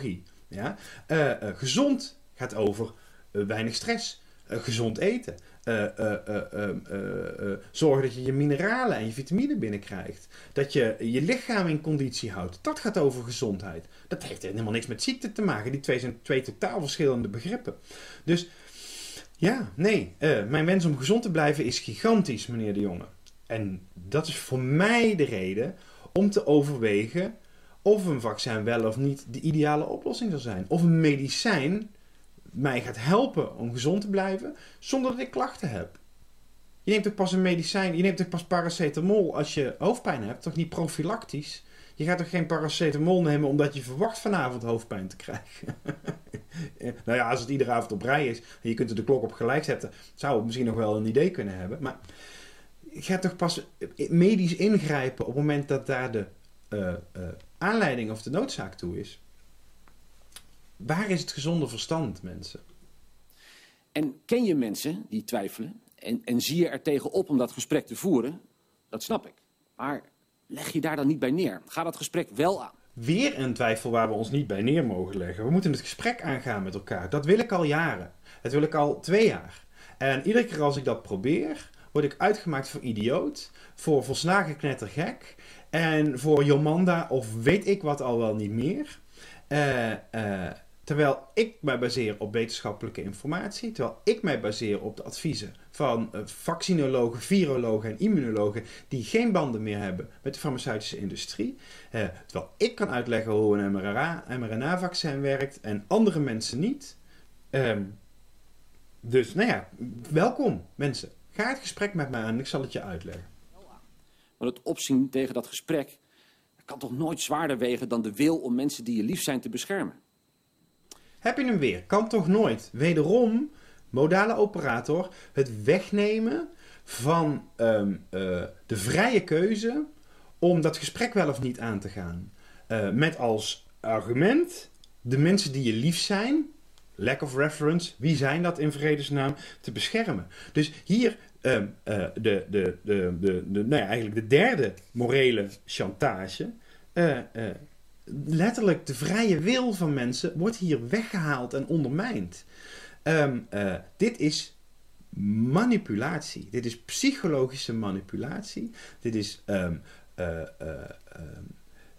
Ja? Uh, uh, gezond gaat over uh, weinig stress, uh, gezond eten. Uh, uh, uh, uh, uh, uh, zorgen dat je je mineralen en je vitamine binnenkrijgt. Dat je je lichaam in conditie houdt. Dat gaat over gezondheid. Dat heeft helemaal niks met ziekte te maken. Die twee zijn twee totaal verschillende begrippen. Dus ja, nee. Uh, mijn wens om gezond te blijven is gigantisch, meneer De Jonge. En dat is voor mij de reden om te overwegen of een vaccin wel of niet de ideale oplossing zal zijn. Of een medicijn mij gaat helpen om gezond te blijven zonder dat ik klachten heb. Je neemt toch pas een medicijn, je neemt toch pas paracetamol als je hoofdpijn hebt, toch niet profilactisch? Je gaat toch geen paracetamol nemen omdat je verwacht vanavond hoofdpijn te krijgen? Nou ja, als het iedere avond op rij is en je kunt er de klok op gelijk zetten, zou het misschien nog wel een idee kunnen hebben. Maar je gaat toch pas medisch ingrijpen op het moment dat daar de uh, uh, aanleiding of de noodzaak toe is. Waar is het gezonde verstand, mensen? En ken je mensen die twijfelen en, en zie je er tegenop om dat gesprek te voeren? Dat snap ik. Maar leg je daar dan niet bij neer? Ga dat gesprek wel aan. Weer een twijfel waar we ons niet bij neer mogen leggen. We moeten het gesprek aangaan met elkaar. Dat wil ik al jaren. Dat wil ik al twee jaar. En iedere keer als ik dat probeer, word ik uitgemaakt voor idioot, voor volslagen knettergek en voor Jomanda of weet ik wat al wel niet meer. Uh, uh, terwijl ik mij baseer op wetenschappelijke informatie, terwijl ik mij baseer op de adviezen van uh, vaccinologen, virologen en immunologen die geen banden meer hebben met de farmaceutische industrie. Uh, terwijl ik kan uitleggen hoe een mRNA-vaccin werkt en andere mensen niet. Um, dus nou ja, welkom mensen. Ga het gesprek met mij aan, ik zal het je uitleggen. Maar het opzien tegen dat gesprek kan toch nooit zwaarder wegen dan de wil om mensen die je lief zijn te beschermen? Heb je hem weer? Kan toch nooit? Wederom, modale operator, het wegnemen van um, uh, de vrije keuze om dat gesprek wel of niet aan te gaan. Uh, met als argument de mensen die je lief zijn, lack of reference, wie zijn dat in vredesnaam, te beschermen. Dus hier um, uh, de, de, de, de, de, nou ja, eigenlijk de derde morele chantage. Uh, uh, letterlijk de vrije wil van mensen wordt hier weggehaald en ondermijnd. Um, uh, dit is manipulatie. Dit is psychologische manipulatie. Dit is um, uh, uh, um,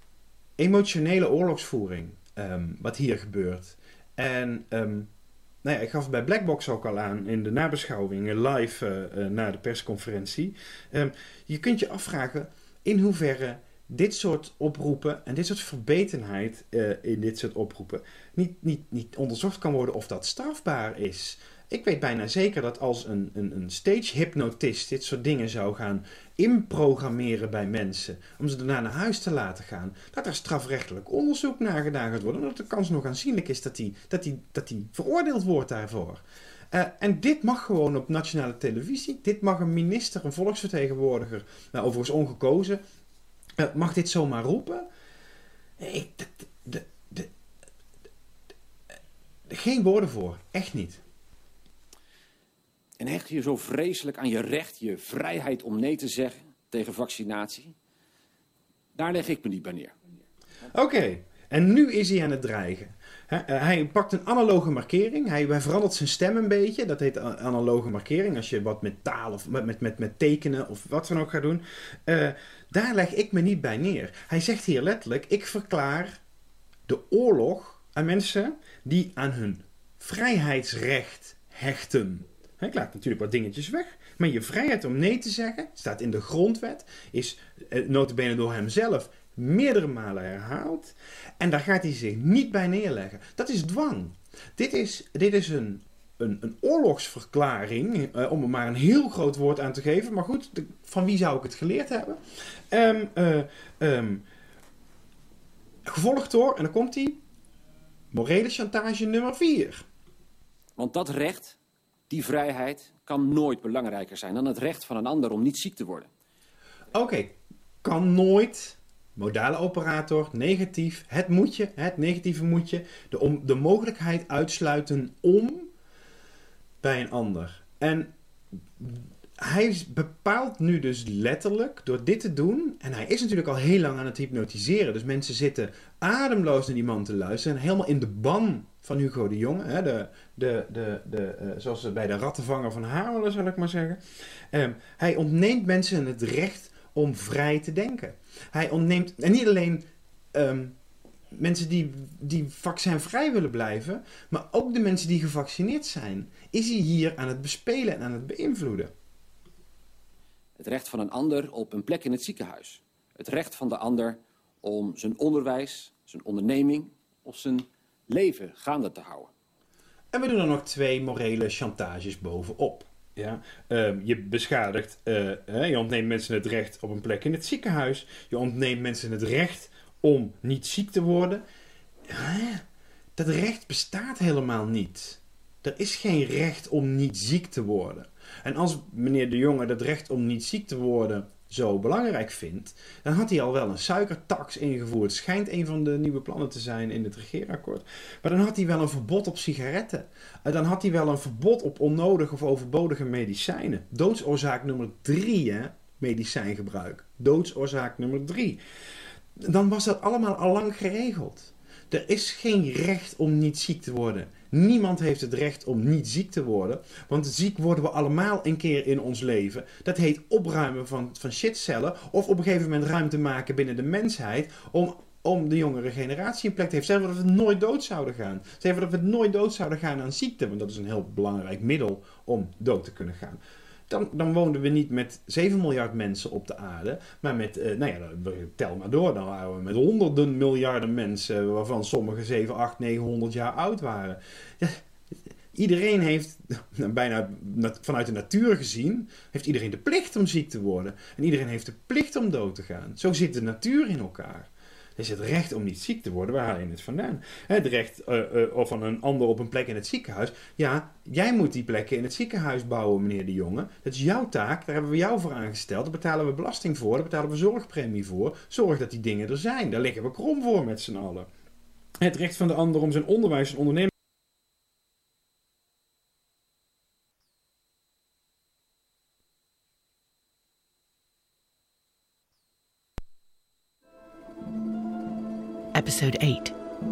emotionele oorlogsvoering. Um, wat hier gebeurt. En um, nou ja, ik gaf het bij Blackbox ook al aan in de nabeschouwing live uh, uh, na de persconferentie. Um, je kunt je afvragen in hoeverre dit soort oproepen en dit soort verbetenheid uh, in dit soort oproepen niet, niet, niet onderzocht kan worden of dat strafbaar is. Ik weet bijna zeker dat als een, een, een stage-hypnotist dit soort dingen zou gaan inprogrammeren bij mensen, om ze daarna naar huis te laten gaan, dat er strafrechtelijk onderzoek naar gedaan gaat worden, omdat de kans nog aanzienlijk is dat die, dat die, dat die veroordeeld wordt daarvoor. Uh, en dit mag gewoon op nationale televisie, dit mag een minister, een volksvertegenwoordiger, nou, overigens ongekozen, uh, mag dit zomaar roepen. Ik, de, de, de, de, de, geen woorden voor, echt niet. En hecht je zo vreselijk aan je recht, je vrijheid om nee te zeggen tegen vaccinatie? Daar leg ik me niet bij neer. Oké, okay. En nu is hij aan het dreigen. He, uh, hij pakt een analoge markering. Hij, hij verandert zijn stem een beetje. Dat heet analoge markering. Als je wat met taal of met, met, met, met tekenen of wat dan ook gaat doen. Uh, daar leg ik me niet bij neer. Hij zegt hier letterlijk, ik verklaar de oorlog aan mensen die aan hun vrijheidsrecht hechten. Ik laat natuurlijk wat dingetjes weg. Maar je vrijheid om nee te zeggen, staat in de grondwet, is eh, nota bene door hemzelf meerdere malen herhaald. En daar gaat hij zich niet bij neerleggen. Dat is dwang. Dit is, dit is een, een, een oorlogsverklaring, eh, om er maar een heel groot woord aan te geven. Maar goed, de, van wie zou ik het geleerd hebben? Um, uh, um, gevolgd door, en dan komt hij, morele chantage nummer vier. Want dat recht, die vrijheid, kan nooit belangrijker zijn dan het recht van een ander om niet ziek te worden. Oké, okay. Kan nooit, modale operator, negatief, het moetje, het negatieve moetje, de, om, de mogelijkheid uitsluiten om bij een ander. En hij bepaalt nu dus letterlijk door dit te doen... en hij is natuurlijk al heel lang aan het hypnotiseren... dus mensen zitten ademloos naar die man te luisteren... en helemaal in de ban van Hugo de Jonge... Hè, de, de, de, de, uh, zoals ze bij de rattenvanger van Haarlem, zal ik maar zeggen. Um, hij ontneemt mensen het recht om vrij te denken. Hij ontneemt... en niet alleen... Um, mensen die, die vaccinvrij willen blijven... maar ook de mensen die gevaccineerd zijn... is hij hier aan het bespelen en aan het beïnvloeden. Het recht van een ander op een plek in het ziekenhuis. Het recht van de ander om zijn onderwijs, zijn onderneming of zijn leven gaande te houden. En we doen er nog twee morele chantages bovenop. Ja? Uh, je beschadigt, uh, uh, je ontneemt mensen het recht op een plek in het ziekenhuis. Je ontneemt mensen het recht om niet ziek te worden. Uh, dat recht bestaat helemaal niet. Er is geen recht om niet ziek te worden. En als meneer De Jonge dat recht om niet ziek te worden zo belangrijk vindt, dan had hij al wel een suikertax ingevoerd. Schijnt een van de nieuwe plannen te zijn in het regeerakkoord. Maar dan had hij wel een verbod op sigaretten. Dan had hij wel een verbod op onnodige of overbodige medicijnen. Doodsoorzaak nummer drie, hè? Medicijngebruik. Doodsoorzaak nummer drie. Dan was dat allemaal al lang geregeld. Er is geen recht om niet ziek te worden. Niemand heeft het recht om niet ziek te worden. Want ziek worden we allemaal een keer in ons leven. Dat heet opruimen van, van shitcellen. Of op een gegeven moment ruimte maken binnen de mensheid. Om, om de jongere generatie een plek te geven. Zeggen we dat we nooit dood zouden gaan. Zeggen we dat we nooit dood zouden gaan aan ziekte. Want dat is een heel belangrijk middel om dood te kunnen gaan. Dan, dan woonden we niet met zeven miljard mensen op de aarde. Maar met, uh, nou ja, tel maar door. Dan waren we met honderden miljarden mensen. Waarvan sommigen zeven, acht, negenhonderd jaar oud waren. Ja, iedereen heeft, bijna vanuit de natuur gezien, heeft iedereen de plicht om ziek te worden. En iedereen heeft de plicht om dood te gaan. Zo zit de natuur in elkaar. Dus het recht om niet ziek te worden, waar haal je het vandaan? Het recht uh, uh, of van een ander op een plek in het ziekenhuis. Ja, jij moet die plekken in het ziekenhuis bouwen, meneer De Jonge. Dat is jouw taak, daar hebben we jou voor aangesteld. Daar betalen we belasting voor, daar betalen we zorgpremie voor. Zorg dat die dingen er zijn. Daar liggen we krom voor met z'n allen. Het recht van de ander om zijn onderwijs en onderneming. Episode eight.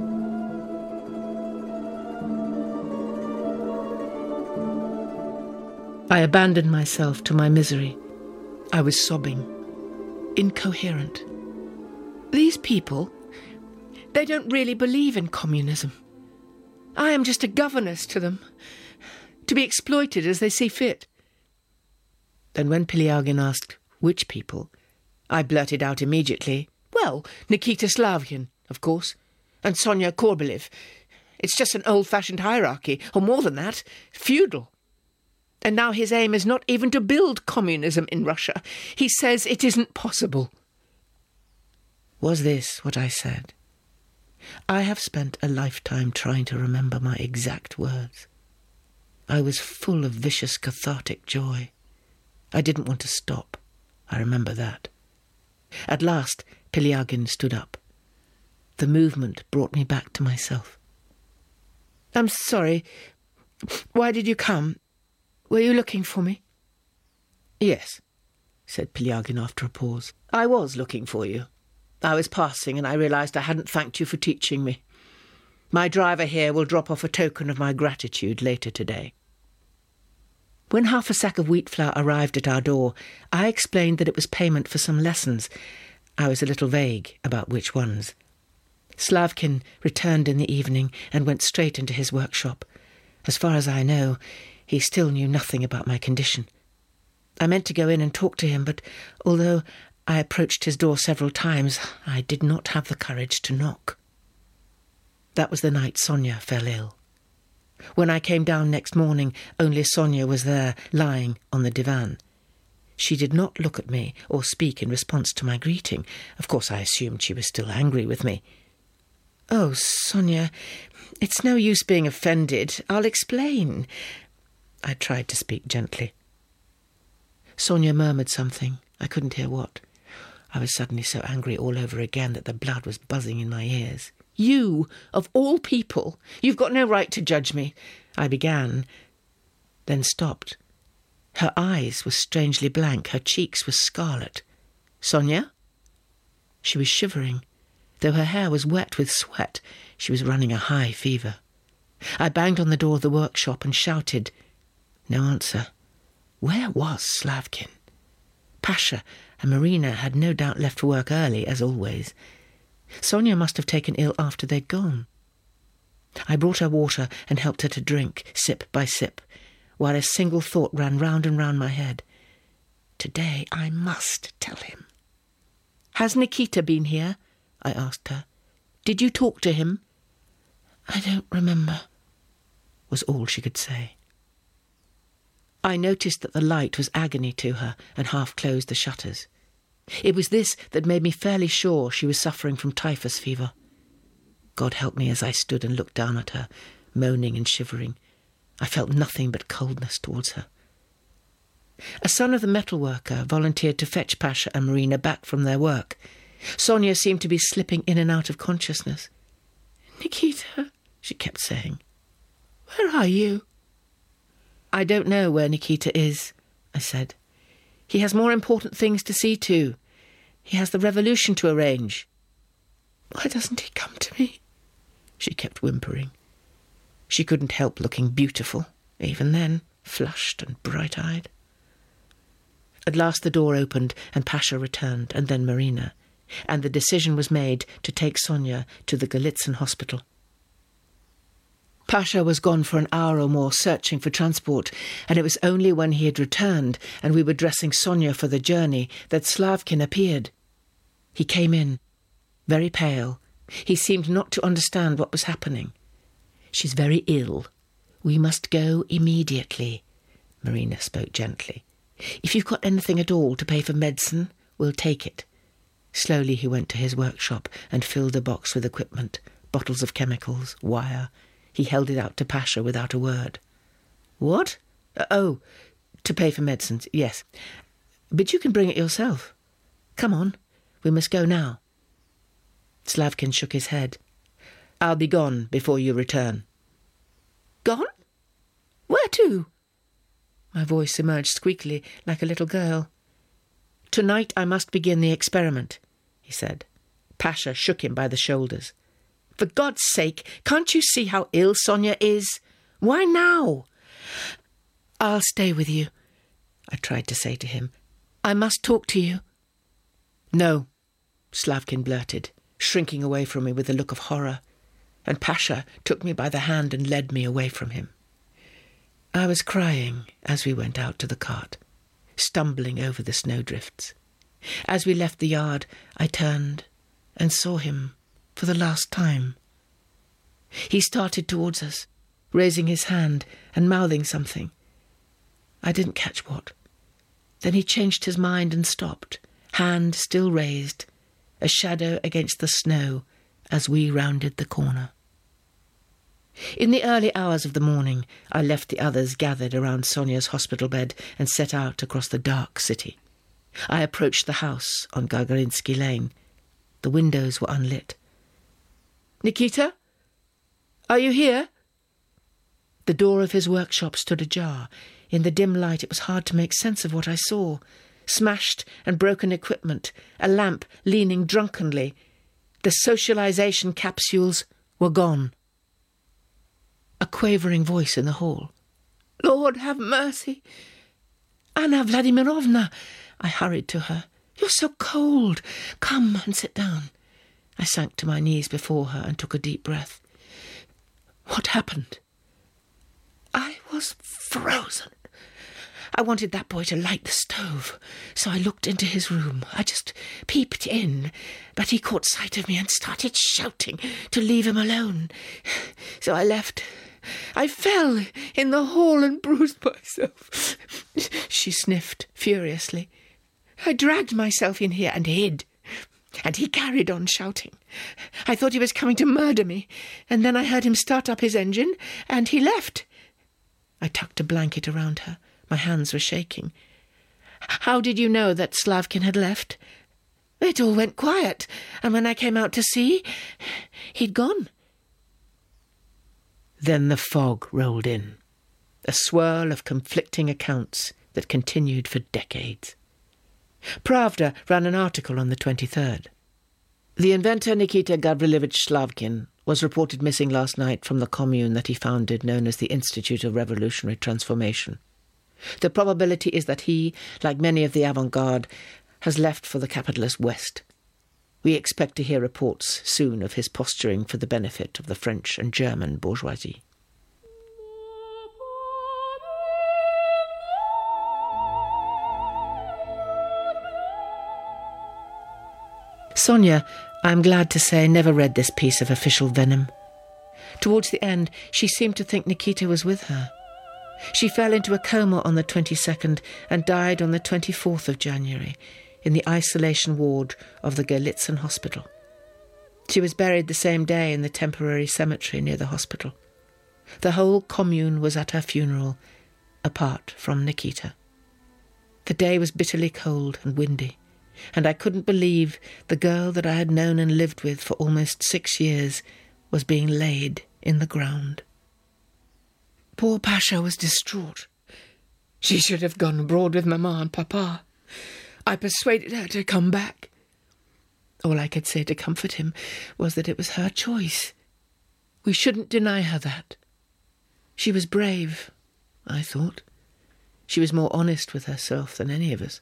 I abandoned myself to my misery. I was sobbing, incoherent. These people, they don't really believe in communism. I am just a governess to them, to be exploited as they see fit. Then when Piliagin asked which people, I blurted out immediately, well, Nikita Slavkin, of course, and Sonia Korbelev. It's just an old-fashioned hierarchy, or more than that, feudal. And now his aim is not even to build communism in Russia. He says it isn't possible. Was this what I said? I have spent a lifetime trying to remember my exact words. I was full of vicious cathartic joy. I didn't want to stop. I remember that. At last, Piliagin stood up. The movement brought me back to myself. I'm sorry. Why did you come? Were you looking for me? Yes, said Piliagin after a pause. I was looking for you. I was passing and I realised I hadn't thanked you for teaching me. My driver here will drop off a token of my gratitude later today. When half a sack of wheat flour arrived at our door, I explained that it was payment for some lessons. I was a little vague about which ones. Slavkin returned in the evening and went straight into his workshop. As far as I know, he still knew nothing about my condition. I meant to go in and talk to him, but although I approached his door several times, I did not have the courage to knock. That was the night Sonia fell ill. When I came down next morning, only Sonia was there, lying on the divan. She did not look at me or speak in response to my greeting. Of course, I assumed she was still angry with me. Oh, Sonia, it's no use being offended. I'll explain. I tried to speak gently. Sonia murmured something. I couldn't hear what. I was suddenly so angry all over again that the blood was buzzing in my ears. You, of all people, you've got no right to judge me. I began, then stopped. Her eyes were strangely blank, her cheeks were scarlet. "Sonia?" She was shivering. Though her hair was wet with sweat, she was running a high fever. I banged on the door of the workshop and shouted. No answer. Where was Slavkin? Pasha and Marina had no doubt left for work early, as always. Sonia must have taken ill after they'd gone. I brought her water and helped her to drink, sip by sip, while a single thought ran round and round my head. Today I must tell him. "Has Nikita been here?" I asked her. "Did you talk to him?" "I don't remember," was all she could say. I noticed that the light was agony to her and half closed the shutters. It was this that made me fairly sure she was suffering from typhus fever. God help me as I stood and looked down at her, moaning and shivering. I felt nothing but coldness towards her. A son of the metalworker volunteered to fetch Pasha and Marina back from their work. Sonia seemed to be slipping in and out of consciousness. "Nikita," she kept saying, "where are you?" "I don't know where Nikita is," I said. "He has more important things to see to. He has the revolution to arrange." "Why doesn't he come to me?" she kept whimpering. She couldn't help looking beautiful, even then, flushed and bright-eyed. At last the door opened and Pasha returned, and then Marina, and the decision was made to take Sonia to the Golitsyn hospital. Pasha was gone for an hour or more searching for transport, and it was only when he had returned and we were dressing Sonia for the journey that Slavkin appeared. He came in, very pale. He seemed not to understand what was happening. "She's very ill. We must go immediately," Marina spoke gently. "If you've got anything at all to pay for medicine, we'll take it." Slowly he went to his workshop and filled a box with equipment, bottles of chemicals, wire. He held it out to Pasha without a word. "What? Oh, to pay for medicines, yes. But you can bring it yourself. Come on, we must go now." Slavkin shook his head. "I'll be gone before you return." "Gone? Where to?" My voice emerged squeakily like a little girl. "Tonight I must begin the experiment," he said. Pasha shook him by the shoulders. "For God's sake, can't you see how ill Sonia is? Why now?" "I'll stay with you," I tried to say to him. "I must talk to you." "No," Slavkin blurted, shrinking away from me with a look of horror, and Pasha took me by the hand and led me away from him. I was crying as we went out to the cart, stumbling over the snowdrifts. As we left the yard, I turned and saw him for the last time. He started towards us, raising his hand and mouthing something. I didn't catch what. Then he changed his mind and stopped, hand still raised, a shadow against the snow as we rounded the corner. In the early hours of the morning, I left the others gathered around Sonia's hospital bed and set out across the dark city. I approached the house on Gagarinsky Lane. The windows were unlit. "Nikita? Are you here?" The door of his workshop stood ajar. In the dim light it was hard to make sense of what I saw. Smashed and broken equipment, a lamp leaning drunkenly. The socialization capsules were gone. A quavering voice in the hall. "Lord, have mercy! Anna Vladimirovna!" I hurried to her. "You're so cold. Come and sit down." I sank to my knees before her and took a deep breath. "What happened?" "I was frozen. I wanted that boy to light the stove, so I looked into his room. I just peeped in, but he caught sight of me and started shouting to leave him alone. So I left. I fell in the hall and bruised myself." She sniffed furiously. "I dragged myself in here and hid. And he carried on shouting. I thought he was coming to murder me, and then I heard him start up his engine, and he left." I tucked a blanket around her. My hands were shaking. "How did you know that Slavkin had left?" "It all went quiet, and when I came out to see, he'd gone." Then the fog rolled in, a swirl of conflicting accounts, that continued for decades. Pravda ran an article on the twenty-third. The inventor Nikita Gavrilevich Slavkin was reported missing last night from the commune that he founded, known as the Institute of Revolutionary Transformation. The probability is that he, like many of the avant-garde, has left for the capitalist West. We expect to hear reports soon of his posturing for the benefit of the French and German bourgeoisie. Sonia, I'm glad to say, never read this piece of official venom. Towards the end, she seemed to think Nikita was with her. She fell into a coma on the twenty-second and died on the twenty-fourth of January in the isolation ward of the Golitsyn Hospital. She was buried the same day in the temporary cemetery near the hospital. The whole commune was at her funeral, apart from Nikita. The day was bitterly cold and windy, and I couldn't believe the girl that I had known and lived with for almost six years was being laid in the ground. Poor Pasha was distraught. She should have gone abroad with Mama and Papa. I persuaded her to come back. All I could say to comfort him was that it was her choice. We shouldn't deny her that. She was brave, I thought. She was more honest with herself than any of us.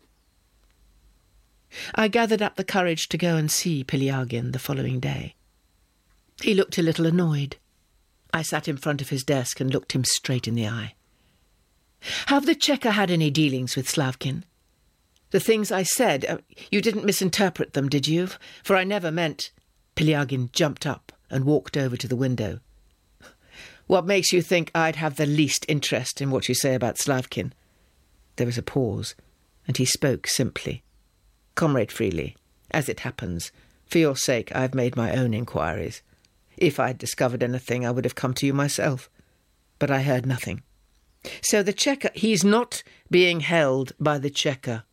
I gathered up the courage to go and see Piliagin the following day. He looked a little annoyed. I sat in front of his desk and looked him straight in the eye. Have the Cheka had any dealings with Slavkin? The things I said, uh, you didn't misinterpret them, did you? For I never meant... Piliagin jumped up and walked over to the window. What makes you think I'd have the least interest in what you say about Slavkin? There was a pause, and he spoke simply. Comrade Freely, as it happens, for your sake I've made my own inquiries. If I'd discovered anything, I would have come to you myself. But I heard nothing. So the Cheka, he's not being held by the Cheka.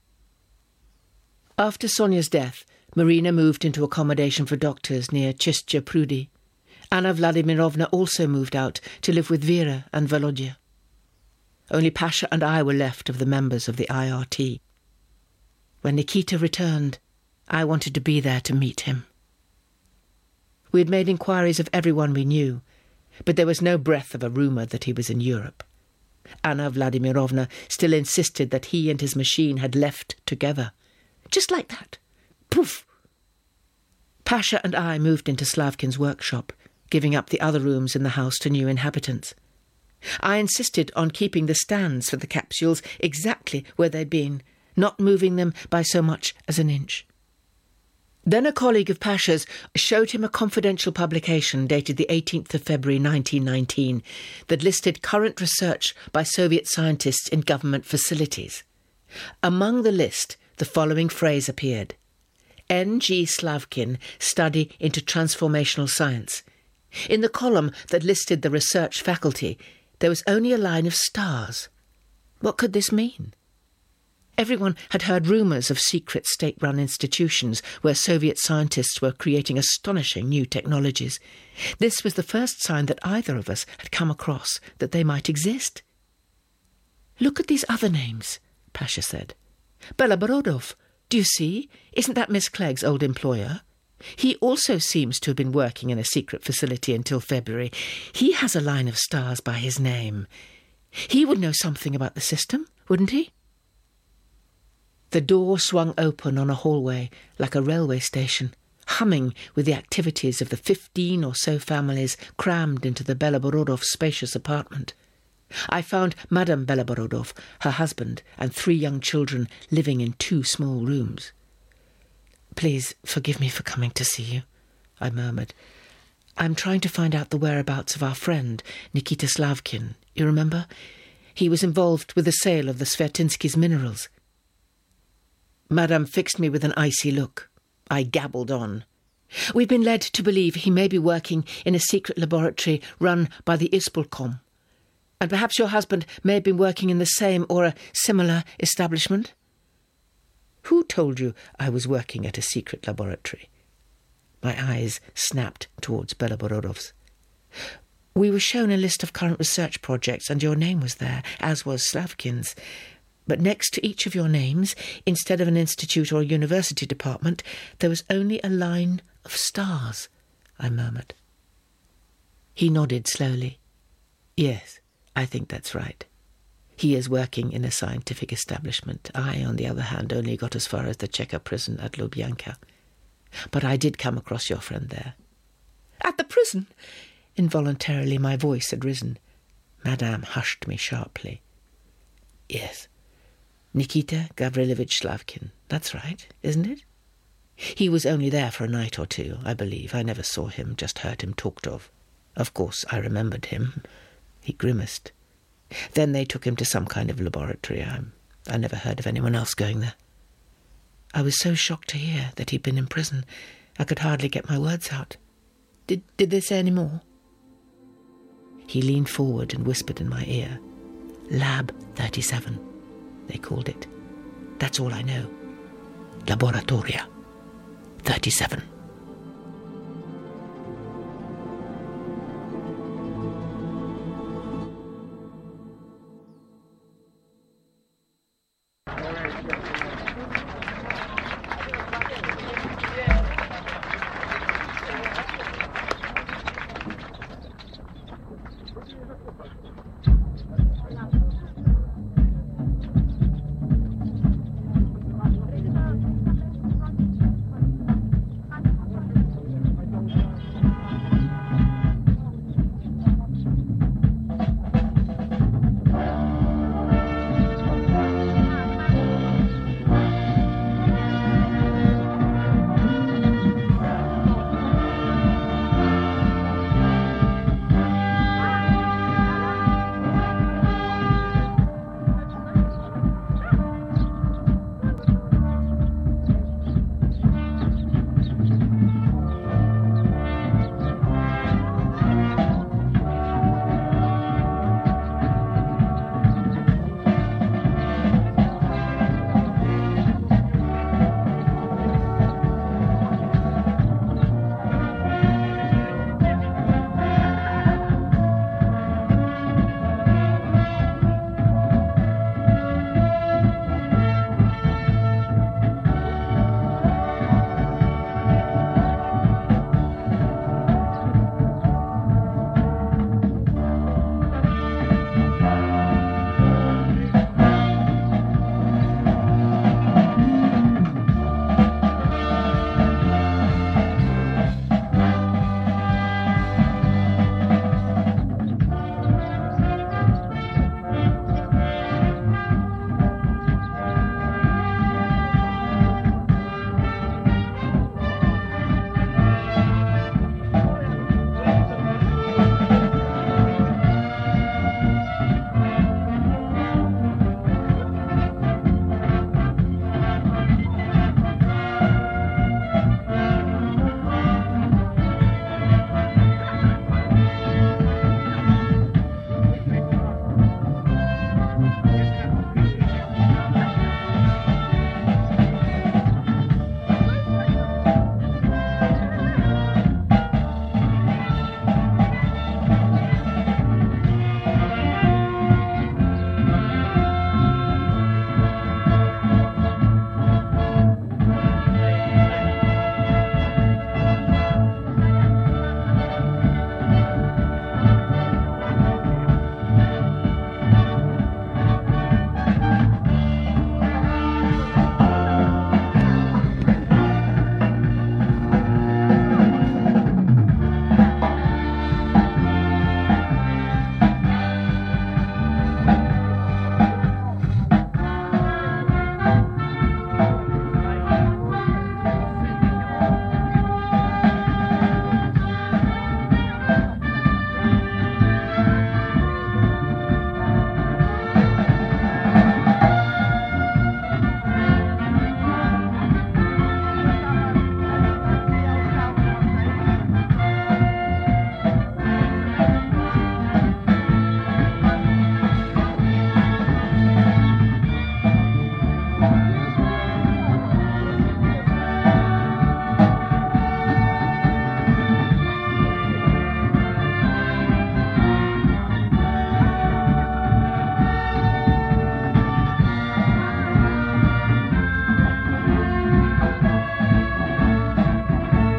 After Sonia's death, Marina moved into accommodation for doctors near Chistya Prudy. Anna Vladimirovna also moved out to live with Vera and Volodya. Only Pasha and I were left of the members of the I R T. When Nikita returned, I wanted to be there to meet him. We had made inquiries of everyone we knew, but there was no breath of a rumour that he was in Europe. Anna Vladimirovna still insisted that he and his machine had left together. Just like that. Poof! Pasha and I moved into Slavkin's workshop, giving up the other rooms in the house to new inhabitants. I insisted on keeping the stands for the capsules exactly where they'd been, not moving them by so much as an inch. Then a colleague of Pasha's showed him a confidential publication dated the eighteenth of February nineteen nineteen that listed current research by Soviet scientists in government facilities. Among the list, the following phrase appeared: N G Slavkin, study into transformational science. In the column that listed the research faculty, there was only a line of stars. What could this mean? Everyone had heard rumours of secret state-run institutions where Soviet scientists were creating astonishing new technologies. This was the first sign that either of us had come across that they might exist. Look at these other names, Pasha said. Beloborodov, do you see? Isn't that Miss Clegg's old employer? He also seems to have been working in a secret facility until February. He has a line of stars by his name. He would know something about the system, wouldn't he? The door swung open on a hallway like a railway station, humming with the activities of the fifteen or so families crammed into the Beloborodov spacious apartment. I found Madame Beloborodov, her husband, and three young children living in two small rooms. Please forgive me for coming to see you, I murmured. I'm trying to find out the whereabouts of our friend, Nikita Slavkin. You remember? He was involved with the sale of the Svertinsky's minerals. Madame fixed me with an icy look. I gabbled on. We've been led to believe he may be working in a secret laboratory run by the Ispolkom. And perhaps your husband may have been working in the same or a similar establishment? Who told you I was working at a secret laboratory? My eyes snapped towards Beloborodov's. We were shown a list of current research projects, and your name was there, as was Slavkin's. But next to each of your names, instead of an institute or a university department, there was only a line of stars, I murmured. He nodded slowly. Yes, I think that's right. He is working in a scientific establishment. I, on the other hand, only got as far as the Checker prison at Lubyanka. But I did come across your friend there. At the prison? Involuntarily my voice had risen. Madame hushed me sharply. Yes. Nikita Gavrilovich Slavkin. That's right, isn't it? He was only there for a night or two, I believe. I never saw him, just heard him talked of. Of course, I remembered him. He grimaced. Then they took him to some kind of laboratory. I, I never heard of anyone else going there. I was so shocked to hear that he'd been in prison, I could hardly get my words out. Did, did they say any more? He leaned forward and whispered in my ear. Lab thirty-seven, they called it. That's all I know. Laboratoria thirty-seven.